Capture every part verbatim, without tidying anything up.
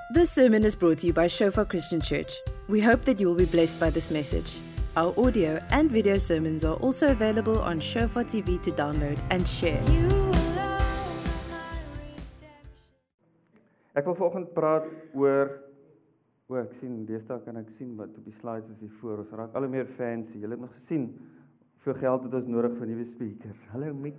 This sermon is brought to you by Shofar Christian Church. We hope that you will be blessed by this message. Our audio and video sermons are also available on Shofar T V to download and share. Ek wil vanoggend praat oor, o ek sien, deesdae kan ek sien wat op die slides is hier voor, ons raak al hoe meer fancy, julle het nog gesien, hoeveel geld het ons nodig vir nuwe speakers, hallo Mick.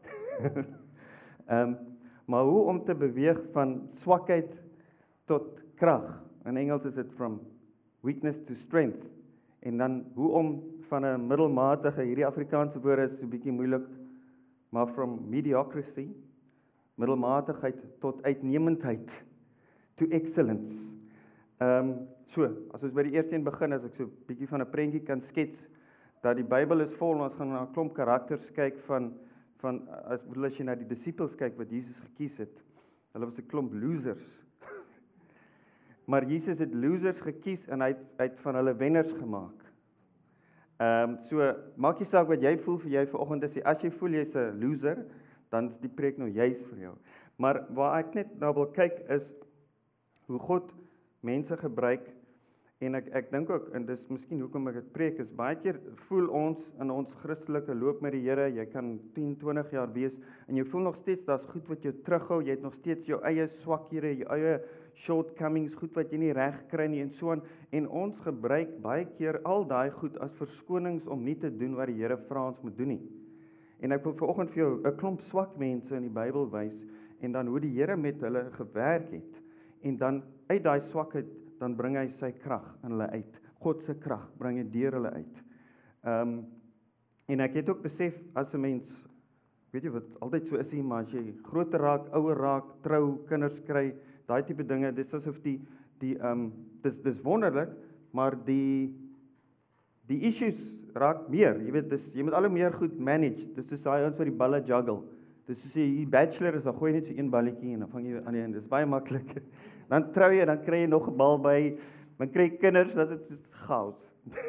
um, maar hoe om te beweeg van swakheid tot krag, in Engels is dit from weakness to strength, en dan hoe om van 'n middelmatige, hierdie Afrikaanse woord is so 'n bietjie moeilik, maar from mediocrity, middelmatigheid tot uitnemendheid, to excellence. Um, so, as ons by die eerste een begin, as ek so 'n bietjie van 'n prentjie kan skets, dat die Bybel is vol, ons gaan na 'n klomp karakters kyk van, van as, as jy na die disippels kyk wat Jesus gekies het, hulle was 'n klomp losers. Maar Jesus het losers gekies en hy het, hy het van hulle wenners gemaak. Ehm um, so maak nie saak wat jy voel vir jy vanoggend is, as jy voel jy's 'n loser, dan is die preek nou juis vir jou. Maar waar ek net nou wil kyk is hoe God mense gebruik, en ek ek dink ook, en dis miskien hoekom ek dit preek, is baie keer voel ons in ons Christelike loop met die Here, jy kan tien, twintig jaar wees en jy voel nog steeds daar's goed wat jou terughou, jy het nog steeds jou eie swakhede, jou eie shortcomings, goed wat jy nie reg kry nie en so aan, en ons gebruik baie keer al daai goed as verskonings om nie te doen wat die Here vra ons moet doen nie. En ek wil vanoggend vir jou 'n klomp swak mense in die Bybel wys, en dan hoe die Here met hulle gewerk het, en dan uit daai swakheid, dan bring hy sy krag in hulle uit. God se krag bring hy deur hulle uit. Ehm um, en ek het ook besef, as 'n mens, weet jy wat altyd so is hier, maar as jy groter raak, ouer raak, trou, kinders kry, daai tipe dinge, dis asof die die ehm um, dis dis wonderlik, maar die die issues raak meer. Jy weet, dis jy moet al hoe meer goed manage. Dis soos daai ons wat die balle juggle. Dis soos jy bachelor is, dan gooi jy net so een balletjie en dan vang jy aan die een. Dis baie maklik. Dan trou jy, dan kry jy nog 'n bal by, dan kry jy kinders, dat dit soos chaos.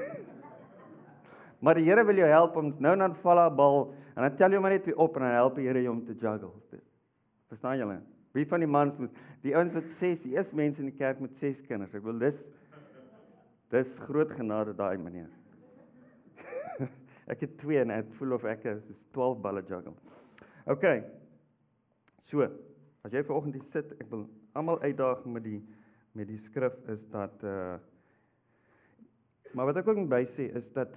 Maar die Here wil jou help om nou dan val 'n bal en dan tel jy maar net weer op en dan help die Here jou om te juggle. Verstaan julle? Wie van die mans moet, die ouens wat ses, die is mense in die kerk met ses kinders. Ek wil dis dis groot genade daai meneer. Ek het twee en ek voel of ek is twaalf balle juggle. OK. So, as jy vanoggend hier sit, ek wil almal uitdaag met die met die skrif is dat uh maar wat ek ook moet by sê is dat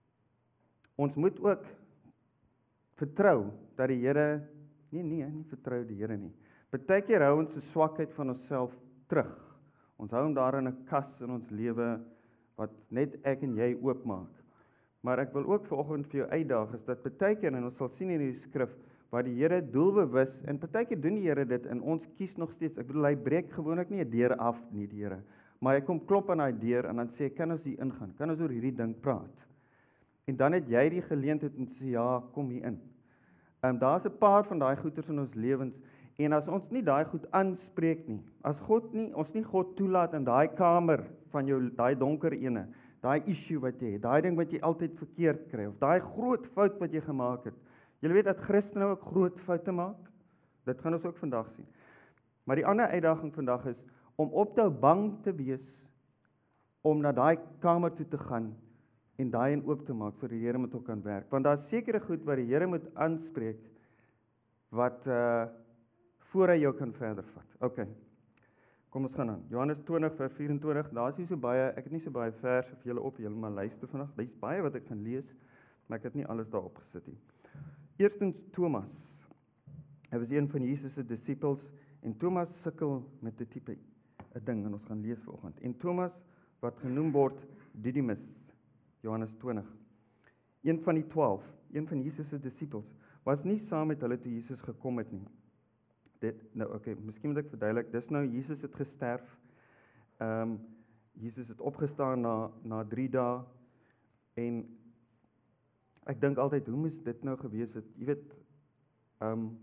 ons moet ook vertrou dat die Here nee nee, nie vertrou die Here nie. Partykeer hou ons 'n swakheid van onsself terug. Ons hou hom daar in 'n kas in ons lewe wat net ek en jy oopmaak. Maar ek wil ook vanoggend vir jou uitdaag is dat partykeer, en ons sal sien in die skrif, waar die Here doelbewus, en partykeer doen die Here dit, en ons kies nog steeds, ek bedoel, hy breek gewoonlik nie 'n deur af nie, die Here, maar hy kom klop aan daai deur, en dan sê, kan ons hier ingaan, kan ons oor hierdie ding praat, en dan het jy die geleentheid om te sê, ja, kom hier in. Um, daar's 'n paar van daai goeters in ons lewens, en as ons nie daai goed aanspreek nie, as God nie, ons nie God toelaat in daai kamer van jou, daai donker ene, daai issue wat jy het, daai ding wat jy altyd verkeerd kry, of daai groot fout wat jy gemaak het. Julle weet dat Christene ook groot foute maak. Dit gaan ons ook vandag sien. Maar die ander uitdaging vandag is om op te hou bang te wees om na daai kamer toe te gaan en daai en oop te maak vir die Here met ook kan werk. Want daar's sekere goed wat die Here moet aanspreek wat uh voor hy jou kan verder vat. OK. Kom ons gaan aan. Johannes twintig vers vyf en twintig. Daar's nie so baie, ek het nie so baie verse vir julle op, julle maar luister vandag. Daar's baie wat ek gaan lees, maar ek het nie alles daarop gesit nie. Eerstens Thomas. Hy was een van Jesus se disippels en Thomas sukkel met 'n tipe 'n ding en ons gaan lees vanoggend. En Thomas wat genoem word Didymus, Johannes twintig. Een van die twaalf, een van Jesus se disippels, was nie saam met hulle toe Jesus gekom het nie. Dit nou oké, okay, miskien moet ek verduidelik. Dis nou Jesus het gesterf. Ehm um, Jesus het opgestaan na na drie dae en ek dink altyd, hoe moes dit nou gewees het? Jy weet, um,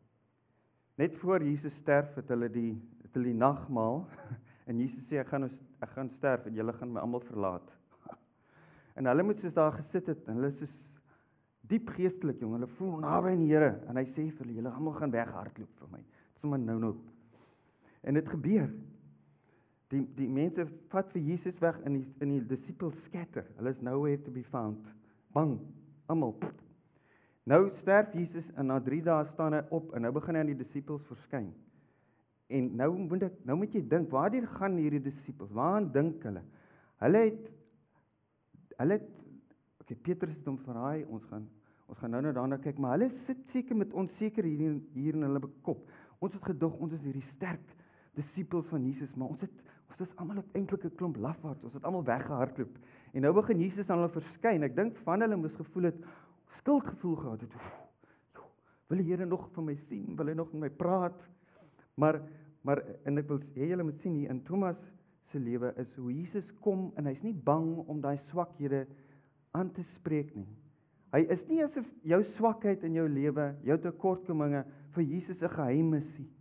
net voor Jesus sterf, het hulle die, het hulle die nagmaal, en Jesus sê, ek gaan, ek gaan sterf, en julle gaan my almal verlaat. En hulle moet soos daar gesit het, en hulle is soos diep geestelik, jong, hulle voel naby aan die Here, en hy sê vir hulle, julle almal gaan weghardloop vir my, dit is sommer nou nou. En dit gebeur. Die die mense vat vir Jesus weg en die in die disippels scatter. Hulle is nowhere to be found. Bang, almal. Nou sterf Jesus en na drie dae staan hy op en nou begin hy aan die disippels verskyn. En nou moet ek nou moet jy dink, waarheen gaan hierdie disippels? Waaraan dink hulle? Hulle het hulle het okay, Petrus het hom verraai, ons gaan ons gaan nou nou daarna kyk, maar hulle sit seker met onseker hier hier in hulle kop. Ons het gedog ons is hierdie sterk disippels van Jesus, maar ons het ons is almal eintlik 'n klomp lafaards. Ons het almal weggehardloop. En nou begin Jesus aan hulle verskyn. Ek dink van hulle moes gevoel het skuldgevoel gehad het. Wil die Here nog van my sien? Wil hy nog met my praat? Maar maar en ek wil hê julle moet sien hier in Thomas se lewe is hoe Jesus kom en hy's nie bang om daai swakhede aan te spreek nie. Hy is nie asof jou swakheid in jou lewe, jou tekortkominge vir Jesus 'n geheim is nie.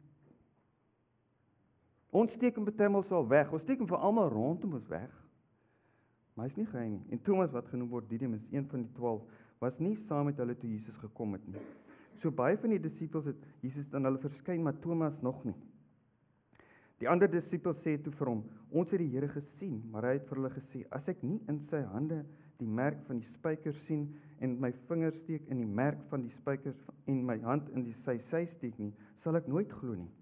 Ons steek hom baie maal so weg. Ons steek hom vir almal rondom ons weg. Maar hy's nie geheim nie. En Thomas wat genoem word Didimus, een van die twaalf, was nie saam met hulle toe Jesus gekom het nie. So baie van die disippels het Jesus aan hulle verskyn, maar Thomas nog nie. Die ander disippels sê toe vir hom, ons het die Here gesien, maar hy het vir hulle gesê, as ek nie in sy hande die merk van die spykers sien en my vinger steek in die merk van die spykers en my hand in die sy sy steek nie, sal ek nooit glo nie.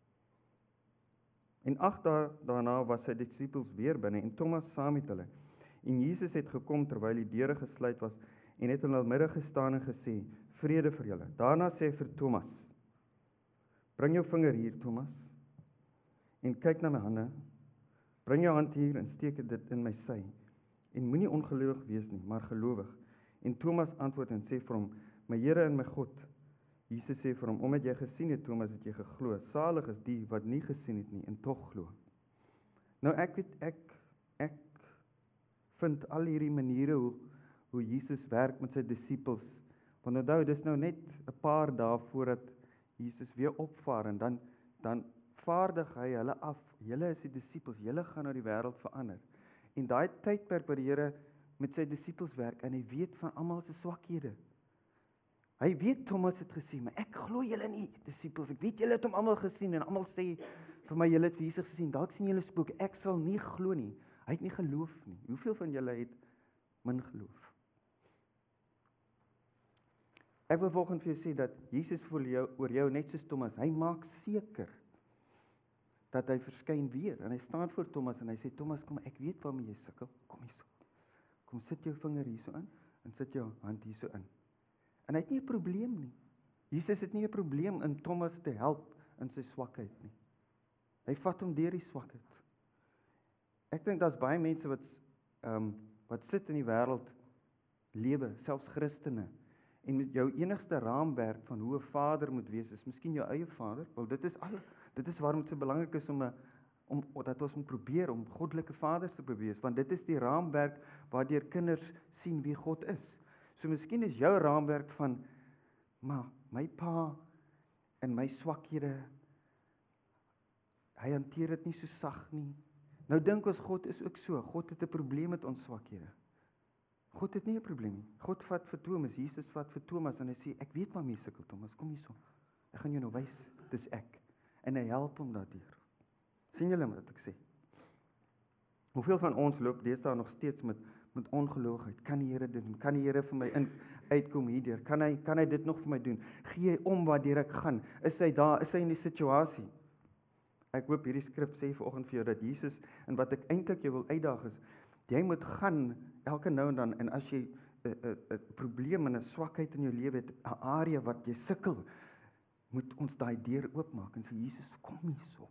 En agt dae daarna was sy disippels weer binne en Thomas saam met hulle. En Jesus het gekom terwyl die deure gesluit was en het in hulle midde gestaan en gesê, vrede vir julle. Daarna sê hy vir Thomas, bring jou vinger hier, Thomas, en kyk na my hande. Bring jou hand hier en steek dit in my sy. En moenie ongelowig wees nie, maar gelowig. En Thomas antwoord en sê vir hom, my Here en my God. Jesus sê vir hom, omdat jy gesien het, Thomas, het jy geglo. Salig is die wat nie gesien het nie en tog glo. Nou ek weet ek ek vind al hierdie maniere hoe hoe Jesus werk met sy disippels. Want onthou, dis nou net 'n paar dae voordat Jesus weer opvaar en dan dan vaardig hy hulle af. Julle is die disippels, julle gaan nou die wêreld verander. En daai tydperk wat die Here met sy disippels werk en hy weet van almal se swakhede. Hy weet Thomas het gesê, maar ek glo julle nie, disippels. Ek weet julle het hom almal gesien en almal sê vir my julle het vir Jesus gesien. Dalk sien julle spook. Ek sal nie glo nie. Hy het nie geloof nie. Hoeveel van julle het min geloof? Ek wil volgens vir jou sê dat Jesus vir jou oor jou net soos Thomas, hy maak seker dat hy verskyn weer en hy staan voor Thomas en hy sê Thomas, kom ek weet waarmee jy sukkel. Kom hierso. Kom sit jou vinger hierso in en sit jou hand hierso in. En hy het nie 'n probleem nie. Jesus het nie 'n probleem in Thomas te help in sy swakheid nie. Hy vat hom deur die swakheid. Ek dink daar's baie mense wat ehm um, wat sit in die wêreld lewe, selfs Christene. En met jou enigste raamwerk van hoe 'n vader moet wees, is miskien jou eie vader. Wel dit is al dit is waarom dit so belangrik is om 'n om dat ons moet probeer om goddelike vaders te bewees, want dit is die raamwerk waardeur kinders sien wie God is. So miskien is jou raamwerk van maar my pa en my swakhede, hy hanteer dit nie so sag nie. Nou dink ons God is ook so. God het 'n probleem met ons swakhede. God het nie 'n probleem nie. God vat vir Thomas, Jesus vat vir Thomas en hy sê ek weet waarmee jy sukkel, Thomas, kom hierso. Ek gaan jou nou wys, dis ek. En hy help hom daardeur. Sien julle wat ek sê? Hoeveel van ons loop deesdae nog steeds met met ongeloofheid? Kan die Here dit doen? Kan die Here vir my in uitkom hierdeur? Kan hy kan hy dit nog vir my doen? Gee hy om waardeur ek gaan? Is hy daar? Is hy in die situasie? Ek hoop hierdie skrif sê vanoggend vir jou dat Jesus en wat ek eintlik jou wil uitdaag is, jy moet gaan elke nou en dan en as jy 'n 'n 'n probleem en 'n swakheid in jou lewe het, 'n area wat jy sukkel, moet ons daai deur oopmaak en sê Jesus, kom hierso.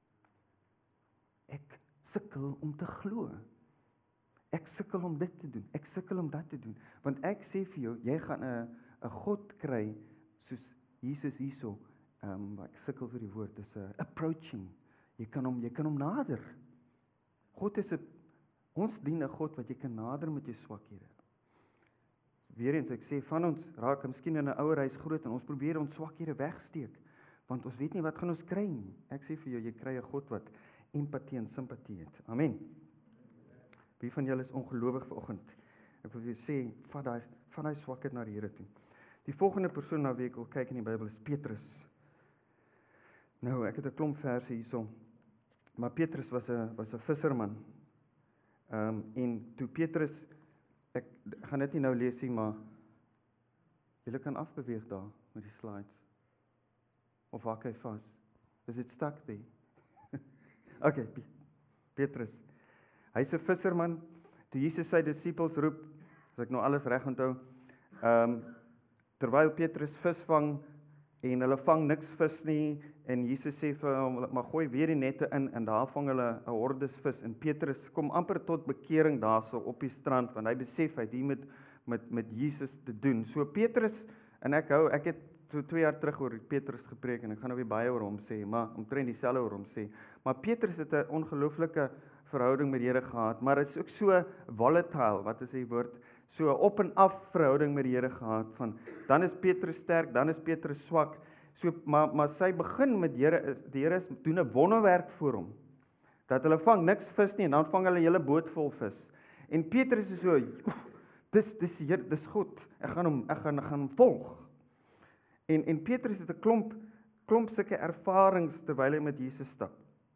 Ek sukkel om te glo. Ek sukkel om dit te doen. Ek sukkel om dat te doen. Want ek sê vir jou, jy gaan 'n 'n God kry soos Jesus hierso. Ehm um, ek sukkel vir die woord, dis 'n approaching. Jy kan hom jy kan hom nader. God is 'n ons dien 'n God wat jy kan nader met jou swakhede. Weereens ek sê van ons raak miskien in 'n ouer huis groot en ons probeer ons swakhede wegsteek, want ons weet nie wat gaan ons kry nie. Ek sê vir jou, jy kry 'n God wat empatie en simpatie het. Amen. Wie van julle is ongelowig vanoggend? Ek wil vir julle sê, vat daai van daai swakheid na die Here toe. Die volgende persoon na wie ek wil kyk in die Bybel is Petrus. Nou, ek het 'n klomp verse hierso. maar Petrus was 'n was 'n visserman. Ehm um, en toe Petrus, ek gaan dit nie nou lees nie, maar julle kan afbeweeg daar met die slides. Of hak hy vas? Is dit stuck there? Okay, Petrus. Hy's 'n visserman. Toe Jesus sy disippels roep, as ek nou alles reg onthou, ehm um, terwyl Petrus vis vang en hulle vang niks vis nie en Jesus sê vir hom, maar gooi weer die nette in en daar vang hulle 'n hordes vis en Petrus kom amper tot bekering daarso op die strand want hy besef hy het hier met met met Jesus te doen. So Petrus, en ek hou ek het so twee jaar terug oor Petrus gepreek en ek gaan nou weer baie oor hom sê, maar omtrent dieselfde oor hom sê. Maar Petrus het 'n ongelooflike verhouding met die Here gehad, maar dit is ook so volatile, wat is die woord? So op en af verhouding met die Here gehad van dan is Petrus sterk, dan is Petrus swak. So maar maar sy begin met die Here is die Here doen 'n wonderwerk vir hom. Dat hulle vang niks vis nie en dan vang hulle 'n hele boot vol vis. En Petrus is so, dis dis die Here, dis goed. Ek gaan hom ek gaan ek gaan hom volg. En en Petrus het 'n klomp klomp sulke ervarings terwyl hy met Jesus stap.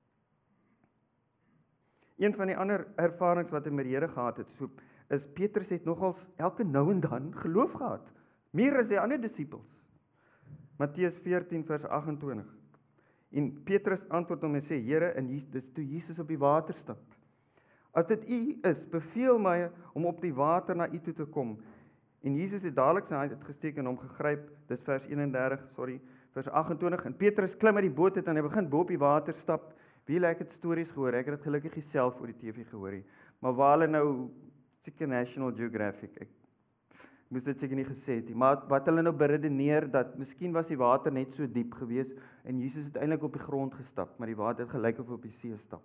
Een van die ander ervarings wat hy met die Here gehad het, so is Petrus het nogals elke nou en dan geloof gehad, meer as die ander disippels. Matteus veertien vers agt en twintig. En Petrus antwoord hom en sê, Here, en dis toe Jesus op die water stap. As dit U is, beveel my om op die water na U toe te kom. En Jesus het dadelik sy hand uitgesteek en hom gegryp. Dis vers eenendertig, sorry, vers agt en twintig. En Petrus klim uit die boot uit en hy begin bo op die water stap. Wie like het stories gehoor? Ek het dit gelukkig self oor die T V gehoor nie. Maar waar hulle nou seker National Geographic, ek moes dit seker nie gesê het nie, maar wat hulle nou beredeneer dat miskien was die water net so diep gewees en Jesus het eintlik op die grond gestap, maar die water het gelyk of op die see stap.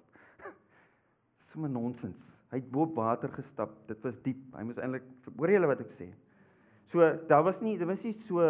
Dis sommer nonsens. Hy het bo op water gestap. Dit was diep. Hy moes eintlik, hoor julle wat ek sê? So daar was nie, dit was nie so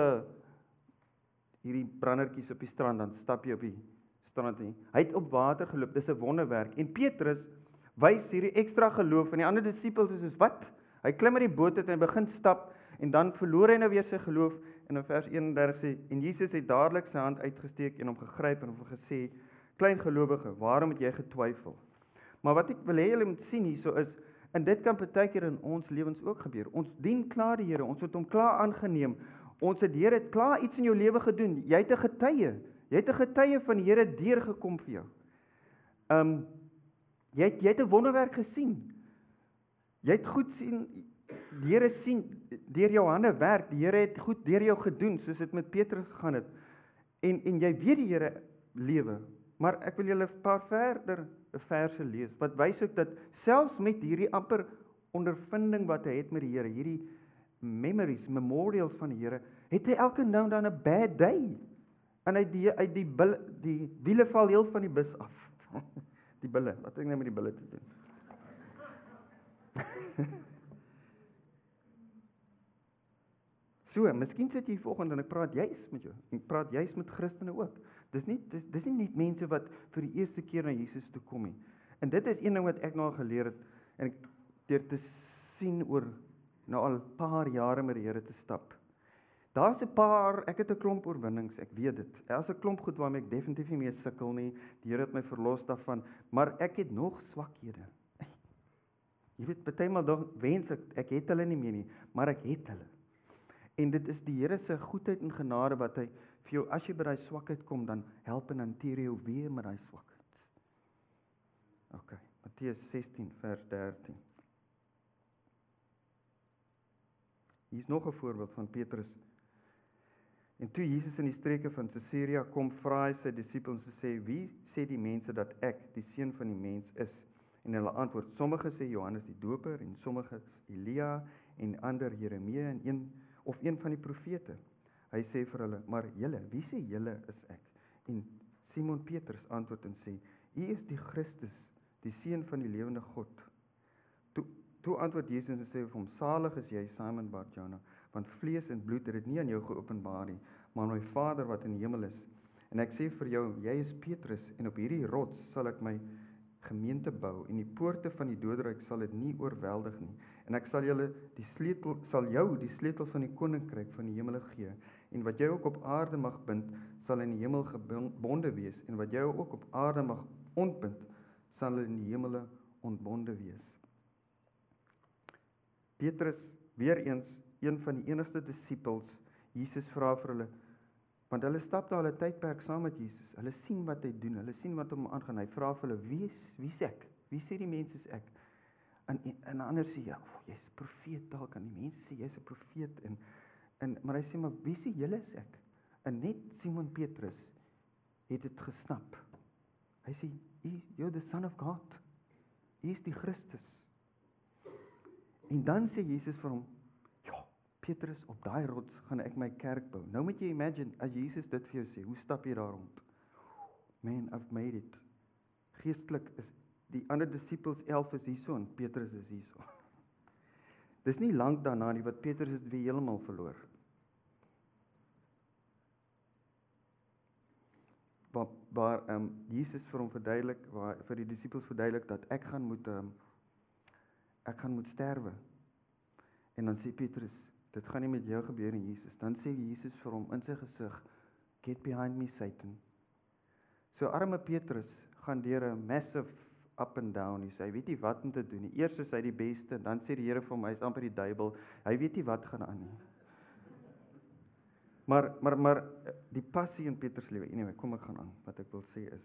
hierdie brandertjies op die strand, dan stap jy op die strand nie. Hy het op water geloop. Dis 'n wonderwerk. En Petrus wys hierdie ekstra geloof en die ander disippels is soos wat? Hy klim uit die boot uit en hy begin stap en dan verloor hy nou weer sy geloof en in vers eenendertig sê en Jesus het dadelik sy hand uitgesteek en hom gegryp en hom gesê, klein gelowige, waarom het jy getwyfel? Maar wat ek wil hê julle moet sien hierso is, en dit kan partykeer in ons lewens ook gebeur. Ons dien klaar die Here, ons het hom klaar aangeneem. Ons het die Here het klaar iets in jou lewe gedoen. Jy het 'n getuie. Jy het 'n getuie van die Here deurgekom vir jou. Um jy het, jy het 'n wonderwerk gesien. Jy het goed sien, die Here sien deur jou hande werk. Die Here het goed deur jou gedoen, soos dit met Petrus gegaan het. En en jy weet die Here lewe. Maar ek wil julle 'n paar verder verse lees wat wys ook dat selfs met hierdie amper ondervinding wat hy het met die Here, hierdie memories, memorials van die Here, het hy elke nou en dan 'n bad day. En hy die uit die bil, die wiele val heel van die bus af. Die bulle, wat het ek nou met die bulle te doen? So, miskien sit jy vanoggend en ek praat juis met jou. Ek praat juis met Christene ook. Dis nie dis, dis nie net mense wat vir die eerste keer na Jesus toe kom nie. En dit is een ding wat ek nou al geleer het en ek deur te sien oor nou al 'n paar jare met die Here te stap. Daar's 'n paar, ek het 'n klomp oorwinnings, ek weet dit. Daar's 'n klomp goed waarmee ek definitief nie mee sukkel nie. Die Here het my verlos daarvan, maar ek het nog swakhede. Jy weet, partymal dan wens ek ek het hulle nie meer nie, maar ek het hulle. En dit is die Here se goedheid en genade wat hy vir jou, as jy by daai swakheid kom, dan help en hanteer jou weer met daai swakheid. OK, Matteus sestien vers dertien. Hier is nog 'n voorbeeld van Petrus. En toe Jesus in die streke van Caesarea kom, vra hy sy disippels en sê, wie sê die mense dat ek, die seun van die mens, is? En hulle antwoord, sommige sê Johannes die Doper, en sommige Elia, en ander Jeremia, en een, of een van die profete. Hy sê vir hulle, maar julle, wie sê julle is ek? En Simon Petrus antwoord en sê, U is die Christus, die seun van die lewende God. Toe, toe antwoord Jesus en sê vir hom, salig is jy, Simon Bar-Jona, want vlees en bloed het dit nie aan jou geopenbaar nie, maar my Vader wat in die hemel is. En ek sê vir jou, jy is Petrus, en op hierdie rots sal ek my gemeente bou, en die poorte van die doderyk sal dit nie oorweldig nie. En ek sal julle die sleutel, sal jou die sleutel van die koninkryk van die hemel gee. En wat jy ook op aarde mag bind, sal in die hemel gebonde wees, en wat jy ook op aarde mag ontbind, sal hulle in die hemele ontbonde wees. Petrus, weer eens, een van die enigste disippels, Jesus vra vir hulle, want hulle stap daar hulle tydperk saam met Jesus, hulle sien wat hy doen, hulle sien wat hom aangaan, hy vra vir hulle, wie is, wie is ek? Wie sê die mense is ek? En, en, en ander sê, ja, oh, jy's 'n profeet dalk, en die mense sê, jy's 'n profeet, en, en, maar hy sê, maar wie sê julle is ek? En net Simon Petrus het dit gesnap. Hy sê, you're the son of God. Hy is die Christus. En dan sê Jesus vir hom, ja, Petrus, op daai rots gaan ek my kerk bou. Nou moet jy imagine, as Jesus dit vir jou sê, hoe stap jy daar rond? Man, I've made it. Geestelik is die ander disippels, elf is hierso en Petrus is hierso. Dis nie lank daarna nie, wat Petrus het weer heeltemal verloor. Waar, waar um, Jesus vir hom verduidelik, waar, vir die disippels verduidelik, dat ek gaan moet, um, ek gaan moet sterwe. En dan sê Petrus, dit gaan nie met jou gebeur nie, Jesus. Dan sê Jesus vir hom in sy gesig, get behind me, Satan. So arme Petrus gaan deur 'n massive up and down, hy sê, hy weet nie wat om te doen nie. Eers is hy die beste, dan sê die Here vir hom, hy is amper die duiwel, hy weet nie wat gaan aan nie. Maar, maar, maar, die passie in Petrus lewe, anyway, kom ek gaan aan, wat ek wil sê is,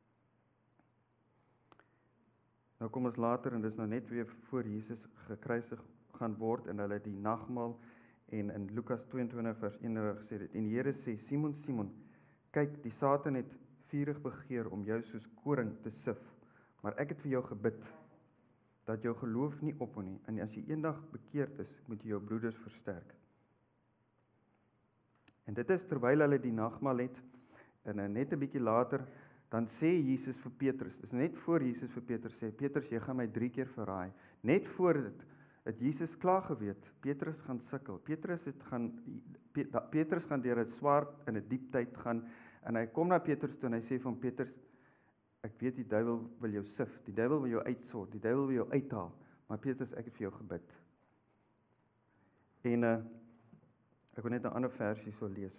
nou kom ons later, en dis nou net weer voor Jesus gekruisig gaan word, en hulle die nagmaal, en in Lukas tweeëntwintig vers een gesê dit, en die Here sê, Simon, Simon, kyk, die Satan het vurig begeer om jou soos koring te sif, maar ek het vir jou gebid, dat jou geloof nie ophou nie, en as jy eendag bekeerd is, moet jy jou broeders versterk. En dit is terwyl hulle die nagmaal het, en net 'n bietjie later, dan sê Jesus vir Petrus, dis net voor Jesus vir Petrus sê, Petrus, jy gaan my drie keer verraai. Net voor dit, het Jesus klaar geweet, Petrus gaan sukkel. Petrus het gaan, Petrus gaan deur 'n swaar in 'n diep tyd gaan, en hy kom na Petrus toe en hy sê vir hom, Petrus, ek weet die duiwel wil jou sif, die duiwel wil jou uitsort, die duiwel wil jou uithaal, maar Petrus, ek het vir jou gebid. En uh, ek wil net 'n ander versie so lees.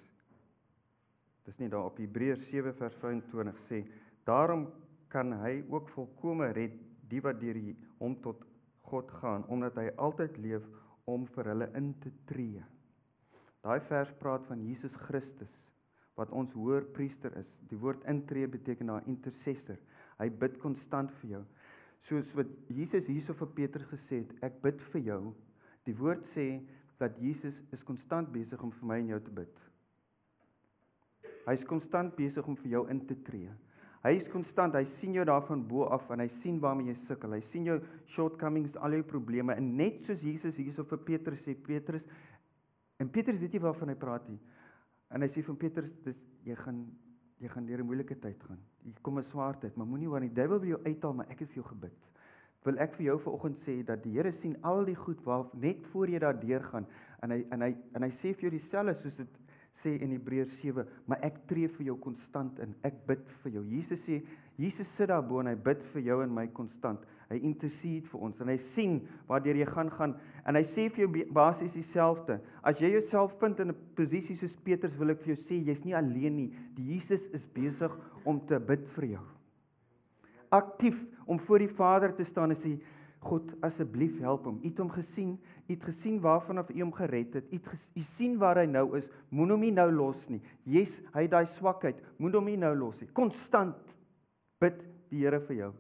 Dis nie daar op Hebreërs sewe vers vyf-en-twintig sê, daarom kan hy ook volkome red die wat deur hom tot God gaan, omdat hy altyd leef om vir hulle in te tree. Daai vers praat van Jesus Christus, wat ons hoër priester is. Die woord intree beteken daar intercessor. Hy bid konstant vir jou. Soos wat Jesus hierso vir Petrus gesê het, ek bid vir jou. Die woord sê dat Jesus is konstant besig om vir my en jou te bid. Hy is konstant besig om vir jou in te tree. Hy is konstant, hy sien jou daar van bo af en hy sien waarmee jy sukkel. Hy sien jou shortcomings, al jou probleme, en net soos Jesus hierso vir Petrus sê, Petrus, en Petrus weet nie waarvan hy praat nie. En hy sê van Petrus, dis, jy gaan, jy gaan deur 'n moeilike tyd gaan. Hier kom 'n swaar tyd, maar moenie worry, die duiwel wil jou uithaal, maar ek het vir jou gebid. Wil ek vir jou vanoggend sê dat die Here sien al die goed waar net voor jy daar deur gaan, en hy en hy en hy sê vir jou dieselfde soos dit sê in Hebreërs sewe, maar ek tree vir jou konstant in. Ek bid vir jou. Jesus sê, Jesus sit daar bo en hy bid vir jou en my konstant. Hy intercede vir ons en hy sien waardeur jy gaan gaan en hy sê vir jou basies dieselfde. As jy jouself vind in 'n posisie soos Petrus, wil ek vir jou sê, jy's nie alleen nie. Die Jesus is besig om te bid vir jou. Aktief om voor die Vader te staan en sê, God, asseblief help hom. U het hom gesien, u het gesien waarvan af u hom gered het. U het ges, u sien waar hy nou is. Moenie hom nie nou los nie. Yes, hy het daai swakheid. Moenie hom nie nou los nie. Konstant bid die Here vir jou.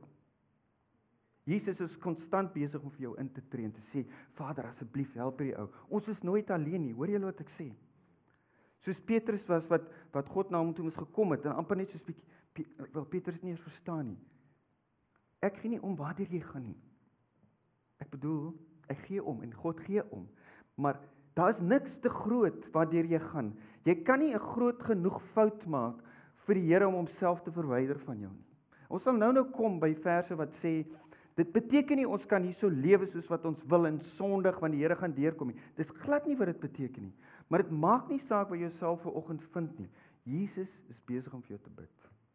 Jesus is konstant besig om vir jou in te tree en te sê, Vader, asseblief help hierdie ou. Ons is nooit alleen nie. Hoor julle wat ek sê? Soos Petrus was wat wat God na hom toe moes gekom het en amper net soos bietjie wel Petrus nie eens verstaan nie. Ek gee nie om waardeur jy gaan nie. Ek bedoel, ek gee om en God gee om. Maar daar is niks te groot waardeur jy gaan. Jy kan nie 'n groot genoeg fout maak vir die Here om homself te verwyder van jou nie. Ons sal nou nou kom by verse wat sê, dit beteken nie ons kan hierso lewe soos wat ons wil en sondig want die Here gaan deurkom nie. Dis glad nie wat dit beteken nie. Maar dit maak nie saak waar jy jouself vanoggend vind nie. Jesus is besig om vir jou te bid.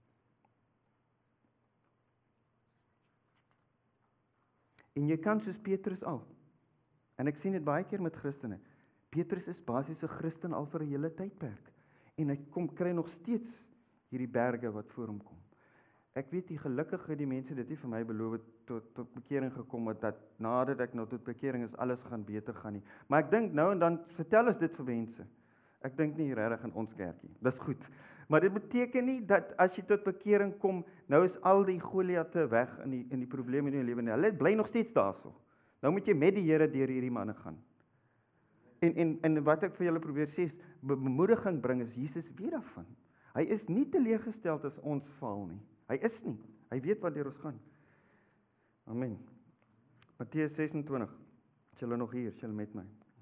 En jy kan soos Petrus al. En ek sien dit baie keer met Christene. Petrus is basies 'n Christen al vir 'n hele tydperk. En hy kom kry nog steeds hierdie berge wat voor hom kom. ek weet die gelukkige die mense dit nie vir my beloof tot tot bekering gekom het dat nadat ek nou tot bekering is alles gaan beter gaan nie. Maar ek dink nou en dan vertel ons dit vir mense. Ek dink nie regtig in ons kerkie. Dis goed. Maar dit beteken nie dat as jy tot bekering kom, nou is al die Goliate weg in die in die probleme in jou lewe nie. Hulle bly nog steeds daarso. Nou moet jy met die Here deur hierdie manne gaan. En en en wat ek vir julle probeer sê is bemoediging bring is Jesus weet daarvan. Hy is nie teleurgestel as ons val nie. Hy is nie. Hy weet wat deur ons gaan. Amen. Matteus ses en twintig. Is julle nog hier? Is julle met my?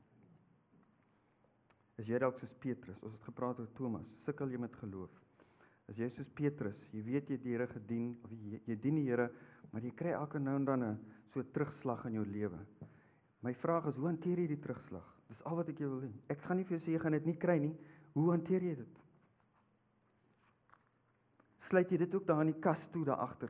Is jy dalk soos Petrus? Ons het gepraat oor Thomas. Sukkel jy met geloof? Is jy soos Petrus? Jy weet jy het die Here gedien of jy, jy dien die Here, maar jy kry elke nou en dan 'n so terugslag in jou lewe. My vraag is, hoe hanteer jy die terugslag? Dis al wat ek jou wil hê. Ek gaan nie vir jou sê jy gaan dit nie kry nie. Hoe hanteer jy dit? Sluit jy dit ook daar in die kas toe daar agter?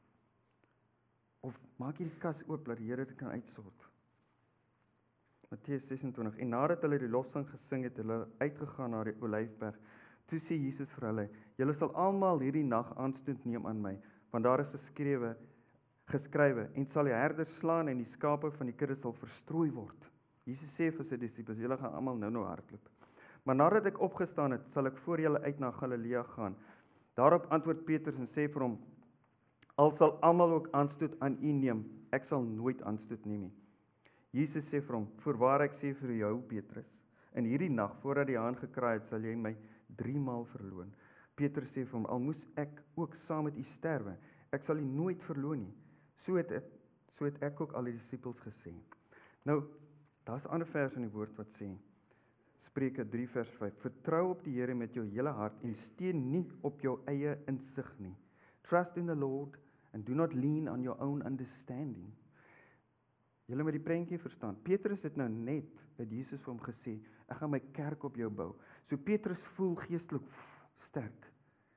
Of maak jy die kas oop dat die Here dit kan uitsort? Matteus ses en twintig. En nadat hulle die lossang gesing het, hulle uitgegaan na die Olyfberg. Toe sê Jesus vir hulle: "Julle sal almal hierdie nag aanstoot neem aan my, want daar is geskrewe geskrywe en sal die herders slaan en die skape van die kudde sal verstrooi word." Jesus sê vir sy disippels: "Julle gaan almal nou-nou hardloop. Maar nadat ek opgestaan het, sal ek voor julle uit na Galilea gaan." Daarop antwoord Petrus en sê vir hom: "Al sal almal ook aanstoot aan u neem, ek sal nooit aanstoot neem nie." Jesus sê vir hom: "Voorwaar ek sê vir jou, Petrus, in hierdie nag voordat die haan gekraai het, sal jy my drie maal verloon." Petrus sê vir hom: "Al moes ek ook saam met u sterwe, ek sal u nooit verloon nie." So het ek, so het ek ook al die disippels gesê. Nou, daar's 'n ander vers in die woord wat sê, Spreuke drie vers vyf: "Vertrou op die Here met jou hele hart en steun nie op jou eie insig nie. Trust in the Lord and do not lean on your own understanding." Julle moet die prentjie verstaan. Petrus het nou net het Jesus vir hom gesê, "Ek gaan my kerk op jou bou." So Petrus voel geestelik sterk.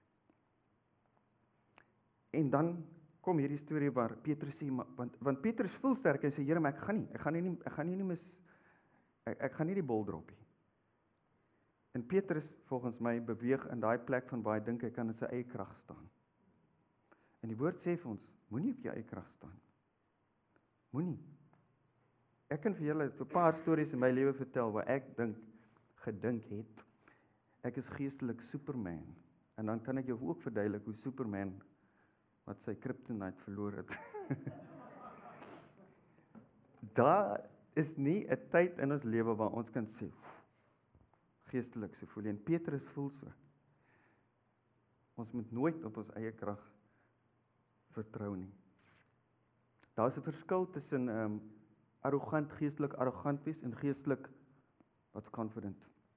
En dan kom hierdie storie waar Petrus sê, want want Petrus voel sterk en sê, "Here, maar ek gaan nie, ek gaan nie ek gaan nie mis ek, ek gaan nie die bol drop nie." En Petrus volgens my beweeg in daai plek van waar hy dink hy kan in sy eie krag staan. En die woord sê vir ons, moenie op jou eie krag staan. Moenie. Ek kan vir julle so 'n paar stories in my lewe vertel waar ek dink gedink het ek is geestelik Superman. En dan kan ek jou ook verduidelik hoe Superman wat sy kryptonite verloor het. Daar is nie 'n tyd in ons lewe waar ons kan sê geestelik so voel. En Petrus voel so. Ons moet nooit op ons eie krag vertrou nie. Daar's 'n verskil tussen um, arrogant, geestelik arrogant wees en geestelik wat confident.